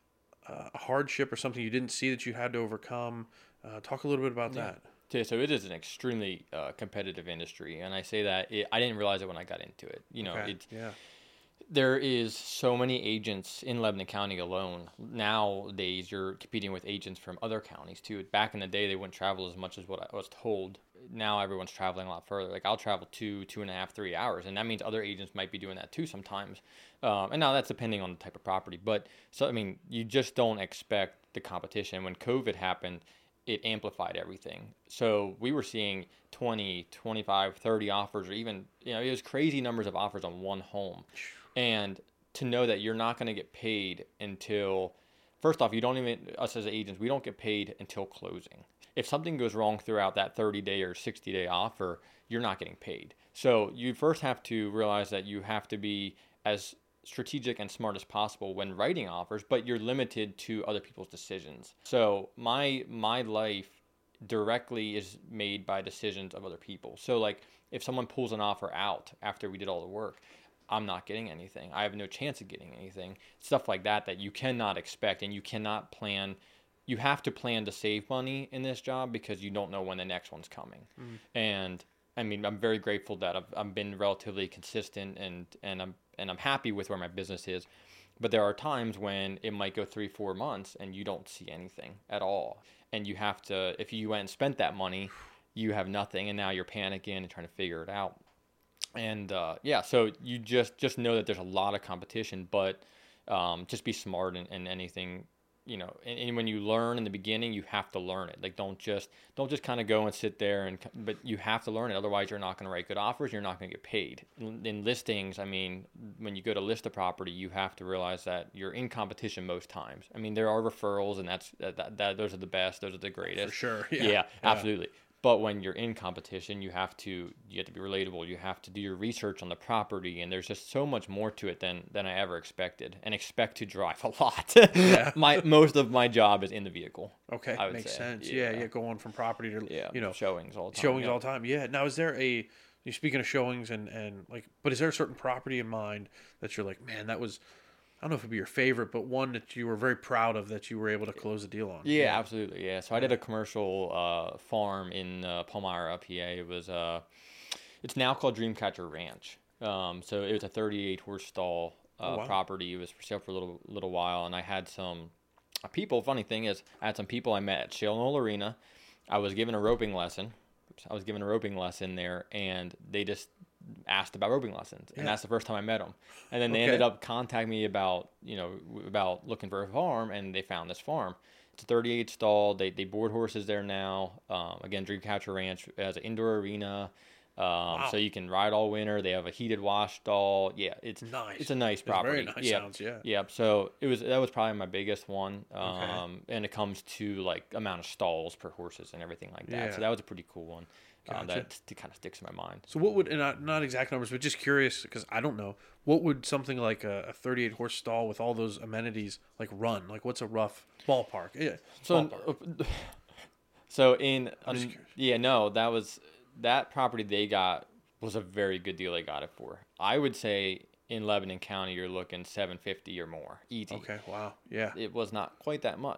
S2: a hardship or something you didn't see that you had to overcome? Uh, talk a little bit about
S1: yeah.
S2: that.
S1: So it is an extremely uh, competitive industry, and I say that it, I didn't realize it when I got into it. You know,
S2: okay.
S1: it's,
S2: yeah.
S1: there is so many agents in Lebanon County alone. Nowadays, you're competing with agents from other counties too. Back in the day, they wouldn't travel as much as what I was told. Now everyone's traveling a lot further. Like I'll travel two, two and a half, three hours, and that means other agents might be doing that too sometimes. Um, and now that's depending on the type of property. But so I mean, you just don't expect the competition. When COVID happened, it amplified everything. So we were seeing twenty, twenty-five, thirty offers, or even, you know, it was crazy numbers of offers on one home. And to know that you're not going to get paid until, first off, you don't even, us as agents, we don't get paid until closing. If something goes wrong throughout that thirty day or sixty day offer, you're not getting paid. So you first have to realize that you have to be as strategic and smart as possible when writing offers, but you're limited to other people's decisions. So my my life directly is made by decisions of other people. So like if someone pulls an offer out after we did all the work, I'm not getting anything. I have no chance of getting anything. Stuff like that that you cannot expect, and you cannot plan. You have to plan to save money in this job because you don't know when the next one's coming. Mm. And I mean, I'm very grateful that I've, I've been relatively consistent, and, and I'm and I'm happy with where my business is. But there are times when it might go three, four months and you don't see anything at all. And you have to, if you went and spent that money, you have nothing, and now you're panicking and trying to figure it out. And uh, yeah, so you just, just know that there's a lot of competition, but um, just be smart in, in anything. You know, and, and when you learn in the beginning, you have to learn it. Like, don't just don't just kind of go and sit there, and but you have to learn it. Otherwise, you're not going to write good offers. You're not going to get paid. In, in listings, I mean, when you go to list a property, you have to realize that you're in competition most times. I mean, there are referrals, and that's that, that, that those are the best. Those are the greatest.
S2: For sure.
S1: Yeah,
S2: yeah,
S1: yeah absolutely. But when you're in competition, you have to you have to be relatable. You have to do your research on the property, and there's just so much more to it than than I ever expected, and expect to drive a lot. Yeah. my most of my job is in the vehicle.
S2: Okay,
S1: I would
S2: makes
S1: say.
S2: sense. Yeah. yeah, yeah, going from property to
S1: yeah,
S2: you know
S1: showings all the time.
S2: Showings
S1: yeah.
S2: all the time. Yeah. Now, is there a you speaking of showings and and like, but is there a certain property in mind that you're like, man, that was, I don't know if it'd be your favorite, but one that you were very proud of that you were able to close the deal on?
S1: Yeah, yeah. absolutely. Yeah. So I did a commercial uh, farm in uh, Palmyra, P A. It was uh, it's now called Dreamcatcher Ranch. Um, so it was a thirty-eight horse stall uh, oh, wow. property. It was for sale for a little little while, and I had some uh, people. Funny thing is, I had some people I met at Shale Arena. I was given a roping lesson. I was given a roping lesson there, and they just asked about roping lessons, and yeah. that's the first time I met them. And then they okay. ended up contacting me about, you know, about looking for a farm, and they found this farm. It's a thirty-eight stall. They they board horses there now. Um, again, Dreamcatcher Ranch has an indoor arena, um, wow. so you can ride all winter. They have a heated wash stall. Yeah, it's
S2: nice.
S1: It's a nice property.
S2: It's very nice
S1: yeah.
S2: sounds, yeah.
S1: Yeah. So it was that was probably my biggest one. Um,
S2: okay.
S1: And it comes to like amount of stalls per horses and everything like that.
S2: Yeah.
S1: So that was a pretty cool one.
S2: Gotcha.
S1: Um, that t- kind of sticks in my mind.
S2: So what would, and not, not exact numbers, but just curious, because I don't know, what would something like a, a thirty-eight horse stall with all those amenities like run? Like, what's a rough ballpark? Yeah.
S1: So,
S2: ballpark.
S1: so in
S2: I'm just
S1: um,
S2: curious.
S1: yeah, no, that was that property they got was a very good deal they got it for. I would say in Lebanon County, you're looking seven fifty or more easy.
S2: Okay. Wow. Yeah.
S1: It was not quite that much.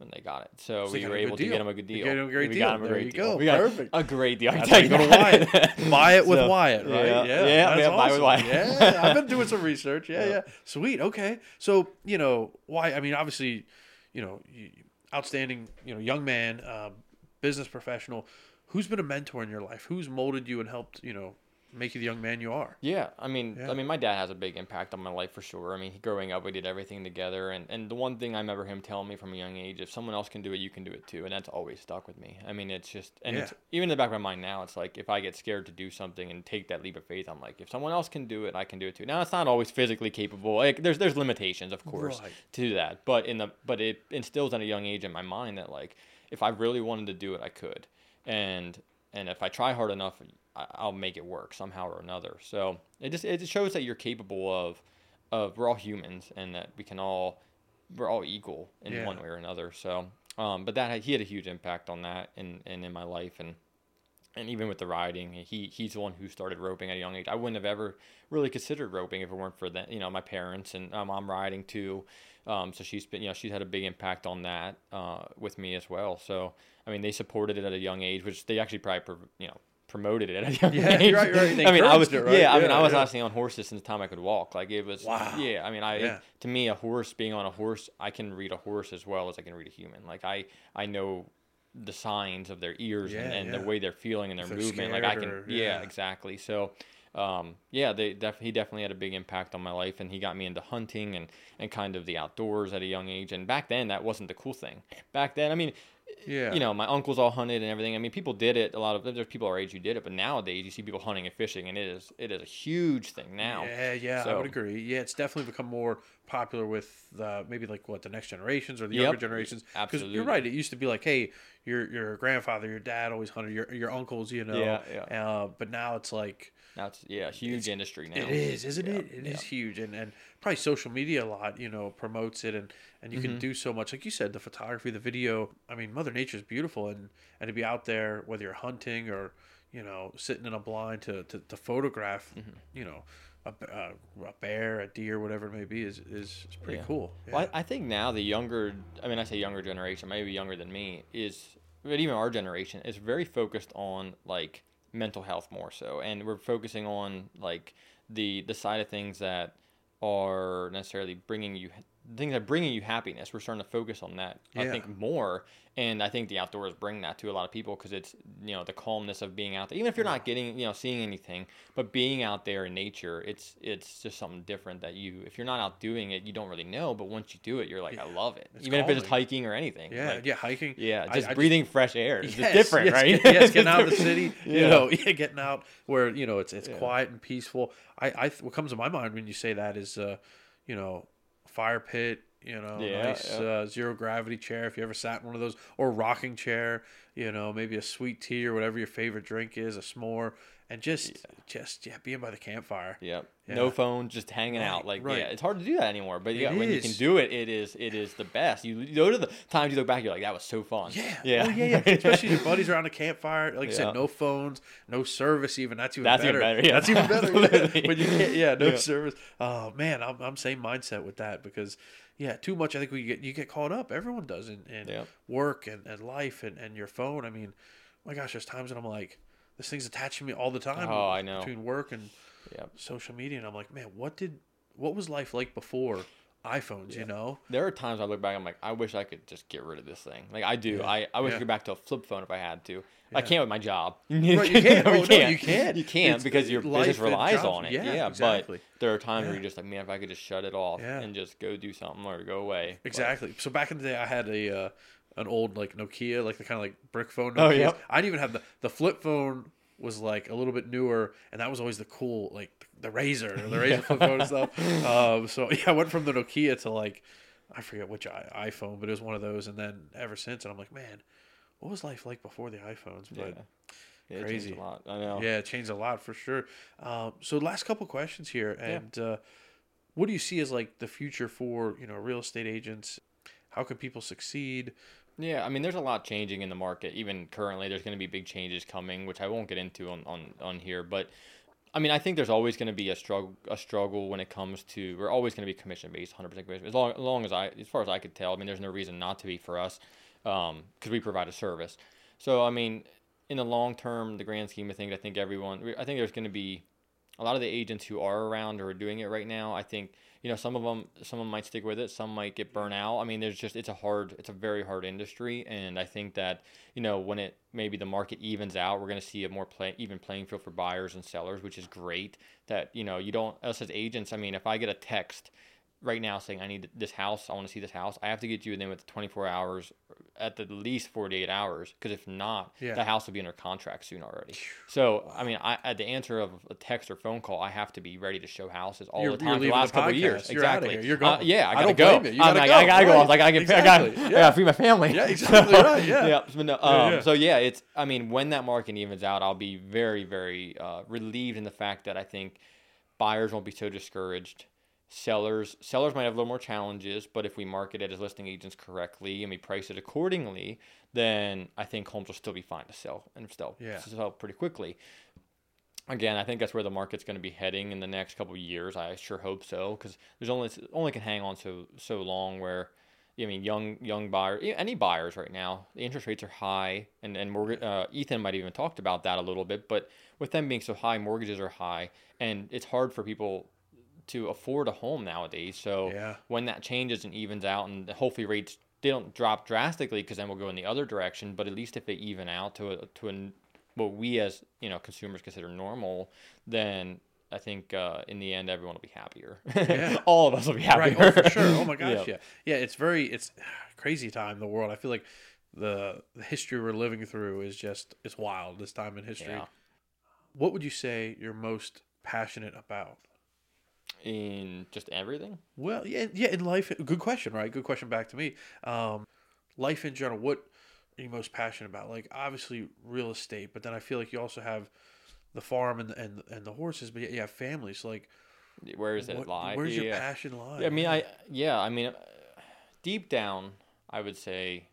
S1: when they got it. So,
S2: So
S1: we
S2: they got
S1: were
S2: a good
S1: able to
S2: deal.
S1: get them a good
S2: You
S1: deal.
S2: got 'em a great
S1: we
S2: deal.
S1: got them a
S2: There
S1: great
S2: you
S1: deal.
S2: go.
S1: We got
S2: Perfect.
S1: a great deal. I
S2: That's
S1: tell
S2: how
S1: you
S2: you go to
S1: that.
S2: Wyatt. Buy it with
S1: So,
S2: Wyatt, right?
S1: Yeah,
S2: Yeah,
S1: yeah,
S2: that's
S1: yeah, buy with
S2: awesome.
S1: Wyatt.
S2: Yeah, I've been doing some research. Yeah,
S1: Yeah.
S2: yeah. Sweet. Okay. So, you know, why? I mean, obviously, you know, you, outstanding, you know, young man, uh, business professional. Who's been a mentor in your life? Who's molded you and helped, you know, make you the young man you are?
S1: Yeah, I mean,
S2: Yeah.
S1: I mean, my dad has a big impact on my life for sure. I mean, growing up, we did everything together, and, and the one thing I remember him telling me from a young age, if someone else can do it, you can do it too, and that's always stuck with me. I mean, it's just, and
S2: Yeah.
S1: it's even in the back of my mind now. It's like if I get scared to do something and take that leap of faith, I'm like, if someone else can do it, I can do it too. Now, it's not always physically capable. Like, there's there's limitations, of course,
S2: Right.
S1: to that, but in the but it instills at a young age in my mind that like if I really wanted to do it, I could, and and if I try hard enough, I- I'll make it work somehow or another. So it just it just shows that you're capable of, of we're all humans and that we can all we're all equal in
S2: Yeah.
S1: one way or another. So, um, but that he had a huge impact on that and and in my life and. And even with the riding, he he's the one who started roping at a young age. I wouldn't have ever really considered roping if it weren't for that. You know, my parents and my mom riding too. Um, so she's been, you know, she's had a big impact on that uh, with me as well. So I mean, they supported it at a young age, which they actually probably, pro- you know, promoted it at a young
S2: Yeah,
S1: age.
S2: right, right. They
S1: I mean, I was,
S2: encouraged it, right?
S1: yeah, I mean,
S2: Yeah,
S1: I was
S2: yeah.
S1: actually on horses since the time I could walk. Like it was,
S2: Wow.
S1: yeah. I mean, I
S2: Yeah.
S1: to me, a horse being on a horse, I can read a horse as well as I can read a human. Like I, I know the signs of their ears and,
S2: Yeah,
S1: and
S2: yeah.
S1: the way they're feeling and their
S2: If they're
S1: movement. Like I
S2: scared
S1: can,
S2: or-
S1: yeah,
S2: yeah.
S1: exactly. So, um, yeah, they def- he definitely had a big impact on my life, and he got me into hunting and, and kind of the outdoors at a young age. And back then, that wasn't the cool thing. Back then, I mean,
S2: Yeah.
S1: you know, my uncles all hunted and everything. I mean, people did it. A lot of there's people our age who did it, but nowadays you see people hunting and fishing, and it is it is a huge thing now.
S2: Yeah, yeah, I
S1: So-
S2: would agree. Yeah, it's definitely become more popular with the, maybe like what the next generations or the
S1: Yep,
S2: younger generations. Because
S1: absolutely.
S2: you're right. It used to be like, hey, your your grandfather, your dad always hunted, your your uncles, you know.
S1: Yeah, yeah.
S2: Uh, but now it's like
S1: Now it's yeah, a huge industry now.
S2: it is, isn't
S1: Yeah,
S2: it? It is
S1: yeah.
S2: huge, and and probably social media a lot, you know, promotes it, and and you
S1: Mm-hmm.
S2: can do so much. Like you said, the photography, the video. I mean, Mother Nature is beautiful, and and to be out there, whether you're hunting or you know sitting in a blind to to, to photograph,
S1: Mm-hmm.
S2: you know. A, b- uh, a bear, a deer, whatever it may be, is is, is pretty
S1: Yeah.
S2: cool. Yeah.
S1: Well, I, I think now the younger, I mean, I say younger generation, maybe younger than me, is, but even our generation is very focused on like mental health more so, and we're focusing on like the the side of things that are necessarily bringing you things that are bringing you happiness. We're starting to focus on that, I
S2: Yeah.
S1: think, more, and I think the outdoors bring that to a lot of people because it's, you know, the calmness of being out there, even if you're not getting, you know, seeing anything, but being out there in nature, it's it's just something different that you, if you're not out doing it, you don't really know, but once you do it, you're like, I love it,
S2: It's
S1: even if it's
S2: calming.
S1: hiking or anything.
S2: yeah,
S1: Like,
S2: yeah, hiking.
S1: yeah,
S2: I-
S1: just
S2: I
S1: breathing fresh air. It's
S2: Yes,
S1: just different,
S2: yes,
S1: right?
S2: get- yes, getting out of the city, you
S1: Yeah.
S2: know, yeah, getting out where you know it's it's
S1: Yeah.
S2: quiet and peaceful. I, I what comes to my mind when you say that is, uh, you know, fire pit, you know,
S1: Yeah,
S2: nice
S1: yeah.
S2: Uh, zero gravity chair if you ever sat in one of those, or rocking chair, you know, maybe a sweet tea or whatever your favorite drink is, a s'more, and just just yeah, being by the campfire.
S1: Yep.
S2: Yeah.
S1: No phone, just hanging
S2: Right,
S1: out. Like,
S2: right.
S1: yeah, it's hard to do that anymore. But yeah,
S2: It
S1: when you can
S2: is.
S1: do it, it is it is the best. You, you go to the times you look back, you're like, that was so fun.
S2: Yeah.
S1: Yeah.
S2: Oh, yeah, yeah. Especially your buddies around a campfire. Like I
S1: Yeah.
S2: said, no phones, no service even. That's even
S1: That's
S2: better.
S1: even better, yeah.
S2: That's even better. Yeah.
S1: Absolutely.
S2: When you can't, yeah, no
S1: Yeah.
S2: service. Oh man, I'm I'm same mindset with that because yeah, too much I think we get you get caught up. Everyone does in, in
S1: Yep.
S2: work and, and life and, and your phone. I mean, my gosh, there's times that I'm like, this thing's attaching me all the time.
S1: Oh, I know.
S2: Between work and
S1: Yep.
S2: social media, and I'm like, man, what did what was life like before iPhones, you know?
S1: There are times I look back, I'm like, I wish I could just get rid of this thing. Like I do.
S2: Yeah.
S1: I, I wish
S2: Yeah.
S1: I could go back to a flip phone if I had to. I
S2: Yeah.
S1: can't with my job.
S2: Right, you can't.
S1: No,
S2: Oh,
S1: we
S2: no,
S1: can't.
S2: you can't.
S1: You can't
S2: It's-
S1: because your
S2: life
S1: business
S2: and
S1: relies
S2: jobs-
S1: on it.
S2: yeah,
S1: Yeah,
S2: exactly.
S1: but there are times
S2: Yeah.
S1: where you're just like, man, if I could just shut it off
S2: Yeah.
S1: and just go do something or go away. But-
S2: Exactly. So back in the day, I had a uh, an old like Nokia, like the kind of like brick phone.
S1: Oh,
S2: Nokias.
S1: yep.
S2: I didn't even have the the flip phone was like a little bit newer, and that was always the cool like the Razor, the Razor flip phone and stuff. Um, so yeah, I went from the Nokia to like I forget which I- iPhone, but it was one of those, and then ever since, and I'm like, man, what was life like before the iPhones? But
S1: Yeah. Yeah, it changed
S2: Crazy.
S1: a lot. I know.
S2: yeah, it changed a lot for sure. Um, so last couple questions here, and uh, what do you see as like the future for you know real estate agents? How can people succeed?
S1: Yeah, I mean, there's a lot changing in the market. Even currently, there's going to be big changes coming, which I won't get into on, on, on here. But I mean, I think there's always going to be a struggle, a struggle when it comes to, we're always going to be commission based, one hundred percent commission. As long, as long as I, as far as I could tell, I mean, there's no reason not to be for us, um, because we provide a service. So, I mean, in the long term, the grand scheme of things, I think everyone, I think there's going to be a lot of the agents who are around or are doing it right now. I think, you know, some of them, some of them might stick with it. Some might get burnt out. I mean, there's just, it's a hard, it's a very hard industry. And I think that, you know, when it, maybe the market evens out, we're going to see a more play, even playing field for buyers and sellers, which is great that, you know, you don't, us as agents, I mean, if I get a text right now saying I need this house, I want to see this house, I have to get you in with twenty-four hours, at the least forty-eight hours, because if not,
S2: yeah.
S1: the house will be under contract soon already. So, I mean, I, at the answer of a text or phone call, I have to be ready to show houses all
S2: you're,
S1: the time for the
S2: the
S1: last
S2: podcast.
S1: couple of years.
S2: You're
S1: exactly.
S2: You're going.
S1: Uh, yeah, I gotta
S2: I don't
S1: go.
S2: blame you. You gotta
S1: I,
S2: go.
S1: I gotta
S2: right.
S1: go. Like I can,
S2: exactly.
S1: I gotta,
S2: yeah.
S1: I gotta feed my family.
S2: Yeah, exactly right. Yeah.
S1: yeah. So, no, um,
S2: yeah, yeah.
S1: so yeah, it's. I mean, when that market evens out, I'll be very, very uh, relieved in the fact that I think buyers won't be so discouraged. Sellers sellers might have a little more challenges, but if we market it as listing agents correctly and we price it accordingly, then I think homes will still be fine to sell and still
S2: yeah.
S1: sell pretty quickly. Again, I think that's where the market's going to be heading in the next couple of years. I sure hope so, because there's only only can hang on so so long. Where I mean, young young buyers, any buyers right now, the interest rates are high, and and mortgage. Uh, Ethan might have even talked about that a little bit, but with them being so high, mortgages are high, and it's hard for people to afford a home nowadays. So
S2: yeah.
S1: when that changes and evens out, and hopefully rates they don't drop drastically, because then we'll go in the other direction, but at least if they even out to a, to a, what we as, you know, consumers consider normal, then I think uh, in the end everyone will be happier.
S2: Yeah.
S1: All of us will be happier.
S2: Right. Oh, for sure. Oh my gosh.
S1: Yeah.
S2: Yeah. Yeah. It's very, it's crazy time in the world. I feel like the, the history we're living through is just, it's wild this time in history.
S1: Yeah.
S2: What would you say you're most passionate about?
S1: In just everything?
S2: Well, yeah, yeah, in life. Good question, right? Good question back to me. Um, life in general, what are you most passionate about? Like, obviously, real estate, but then I feel like you also have the farm and and, and the horses, but you have families. Like,
S1: where does it
S2: what,
S1: lie?
S2: Where's
S1: yeah.
S2: your passion lie?
S1: Yeah, I mean, I yeah, I mean, deep down, I would say,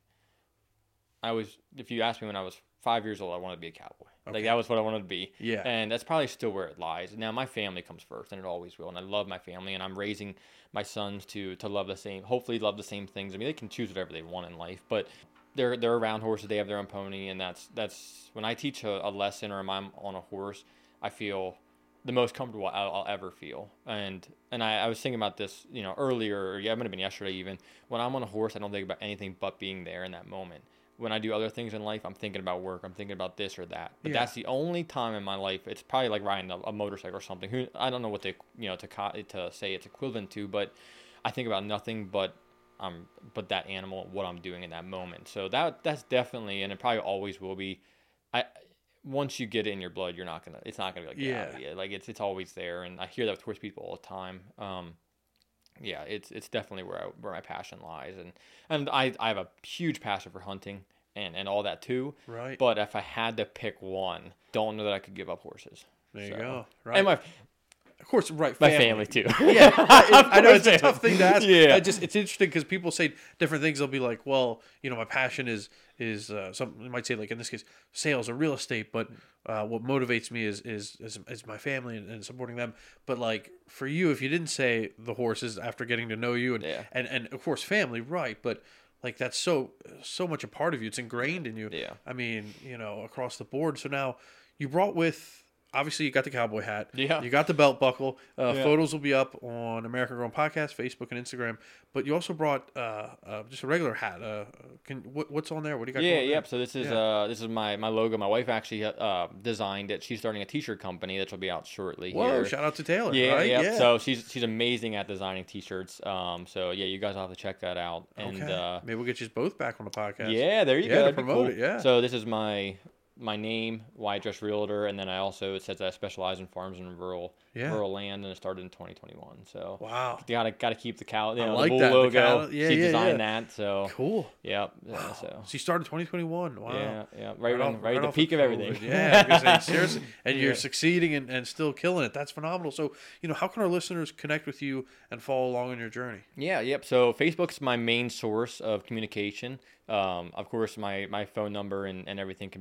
S1: I was. If you asked me when I was five years old, I wanted to be a cowboy.
S2: Okay.
S1: Like, that was what I wanted to be.
S2: Yeah.
S1: And that's probably still where it lies. Now, my family comes first, and it always will. And I love my family, and I'm raising my sons to to love the same, hopefully love the same things. I mean, they can choose whatever they want in life, but they're they're around horses. They have their own pony, and that's that's when I teach a, a lesson or I'm on a horse, I feel the most comfortable I'll, I'll ever feel. And and I, I was thinking about this, you know, earlier, or yeah, it might have been yesterday even. When I'm on a horse, I don't think about anything but being there in that moment. When I do other things in life, I'm thinking about work. I'm thinking about this or that. But
S2: Yeah.
S1: that's the only time in my life. It's probably like riding a, a motorcycle or something. Who I don't know what they, you know, to co- to say it's equivalent to, but I think about nothing but um, but that animal, what I'm doing in that moment. So that that's definitely, and it probably always will be. I once you get it in your blood, you're not gonna. It's not gonna be like
S2: Yeah.
S1: yeah, like it's it's always there. And I hear that with horse people all the time. Um, yeah, it's it's definitely where I, where my passion lies, and and I I have a huge passion for hunting and, and all that too.
S2: Right.
S1: But if I had to pick one, don't know that I could give up horses.
S2: There you
S1: So-
S2: go. Right.
S1: And my
S2: of course, right.
S1: my family, too.
S2: Yeah, I, I know it's a
S1: Family.
S2: tough thing to ask.
S1: Yeah.
S2: I just it's interesting because people say different things. They'll be like, well, you know, my passion is is uh, some you might say like in this case sales or real estate, but uh, what motivates me is is is, is my family and, and supporting them. But like for you, if you didn't say the horses after getting to know you and
S1: Yeah.
S2: and, and of course family, right? But like that's so so much a part of you. It's ingrained in you.
S1: Yeah.
S2: I mean, you know, across the board. So now you brought with. Obviously, you got the cowboy hat.
S1: Yeah.
S2: You got the belt buckle. Uh,
S1: Yeah.
S2: Photos will be up on American Grown Podcast, Facebook, and Instagram. But you also brought uh, uh, just a regular hat. Uh, can what, what's on there? What do you got?
S1: Yeah,
S2: going
S1: yep.
S2: there?
S1: So this is
S2: Yeah.
S1: uh this is my, my logo. My wife actually uh designed it. She's starting a t-shirt company that will be out shortly.
S2: Whoa!
S1: here.
S2: Shout out to Taylor.
S1: Yeah,
S2: right?
S1: yep.
S2: Yeah.
S1: So she's she's amazing at designing t-shirts. Um, so yeah, you guys will have to check that out. And
S2: okay.
S1: uh,
S2: Maybe we'll get you both back on the podcast.
S1: yeah, there you
S2: Yeah,
S1: go.
S2: to
S1: That'd be
S2: promote
S1: cool.
S2: it, yeah.
S1: So this is my my name, Wyatt Dress Realtor, and then I also it says I specialize in farms and rural
S2: Yeah.
S1: rural land, and it started in twenty twenty-one. So
S2: Wow.
S1: gotta gotta keep the cow. You
S2: I
S1: know,
S2: like
S1: the bull
S2: that, the
S1: logo.
S2: cow- yeah,
S1: she
S2: yeah,
S1: designed
S2: yeah.
S1: that. So
S2: Cool.
S1: yep. Yeah, so.
S2: So you started twenty twenty-one. Wow.
S1: Yeah, yeah, right, when,
S2: off-
S1: right, at the
S2: off
S1: peak of
S2: COVID.
S1: everything.
S2: Yeah, I was gonna say, seriously, and you're
S1: Yeah.
S2: succeeding and, and still killing it. That's phenomenal. So, you know, how can our listeners connect with you and follow along on your journey?
S1: Yeah, yep. So Facebook's my main source of communication. Um, of course, my, my phone number and, and everything can be found on there.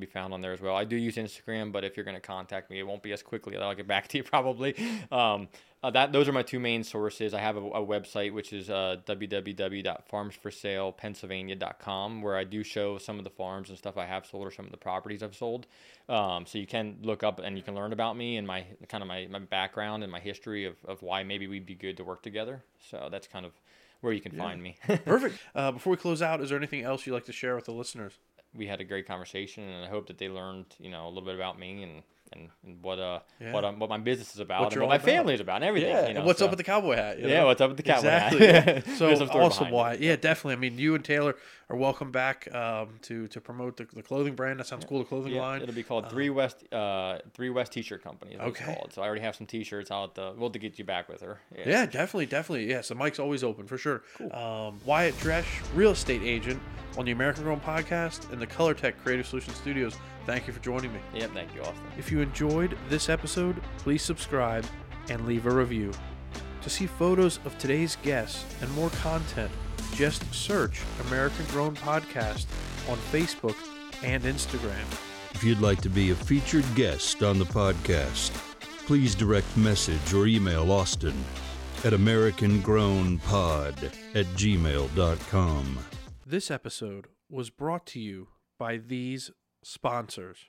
S1: there as well. I do use Instagram, but if you're going to contact me, it won't be as quickly that I'll get back to you probably. Um, uh, that those are my two main sources. I have a, a website, which is uh, w w w dot farms for sale pennsylvania dot com, where I do show some of the farms and stuff I have sold or some of the properties I've sold. Um, so you can look up and you can learn about me and my kind of my, my background and my history of, of why maybe we'd be good to work together. So that's kind of where you can yeah. find me.
S2: Perfect. Uh, before we close out, is there anything else you'd like to share with the listeners?
S1: We had a great conversation, and I hope that they learned, you know, a little bit about me and and, and what uh yeah. what um, what my business is about, what and what my about. family is about, and everything.
S2: Yeah.
S1: You know,
S2: and what's
S1: so.
S2: up with the cowboy hat? You know?
S1: Yeah, what's up with the cowboy
S2: exactly.
S1: hat?
S2: Yeah. So awesome, Wyatt. Yeah, definitely. I mean, you and Taylor are welcome back um, to to promote the, the clothing brand. That sounds cool. The clothing
S1: yeah,
S2: line.
S1: It'll be called
S2: um,
S1: Three West uh Three West T-shirt Company. Is what
S2: okay.
S1: It's called. So I already have some T-shirts. I'll have to, we'll have to get you back with her.
S2: Yeah. yeah, definitely, definitely. Yeah, so Mike's always open for sure.
S1: Cool.
S2: Um, Wyatt Dresch, real estate agent on the American Grown Podcast and the Color Tech Creative Solutions Studios. Thank you for joining me.
S1: Yep, thank you, Austin.
S2: If you enjoyed this episode, please subscribe and leave a review. To see photos of today's guests and more content, just search American Grown Podcast on Facebook and Instagram.
S3: If you'd like to be a featured guest on the podcast, please direct message or email Austin at american grown pod at gmail dot com.
S2: This episode was brought to you by these sponsors.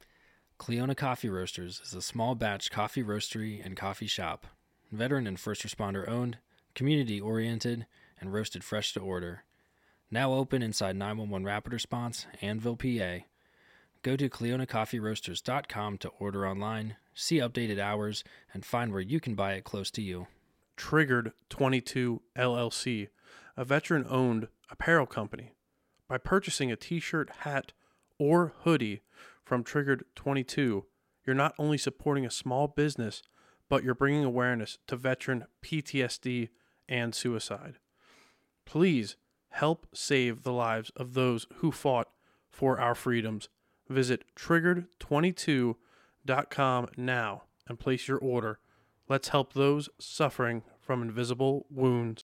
S4: Cleona Coffee Roasters is a small batch coffee roastery and coffee shop. Veteran and first responder owned, community oriented, and roasted fresh to order. Now open inside nine one one Rapid Response, Annville, P A. Go to cleona coffee roasters dot com to order online, see updated hours, and find where you can buy it close to you.
S2: Triggered twenty-two L L C, a veteran-owned apparel company. By purchasing a t-shirt, hat, or hoodie from Triggered twenty-two, you're not only supporting a small business, but you're bringing awareness to veteran P T S D and suicide. Please help save the lives of those who fought for our freedoms. Visit triggered twenty-two dot com now and place your order. Let's help those suffering from invisible wounds.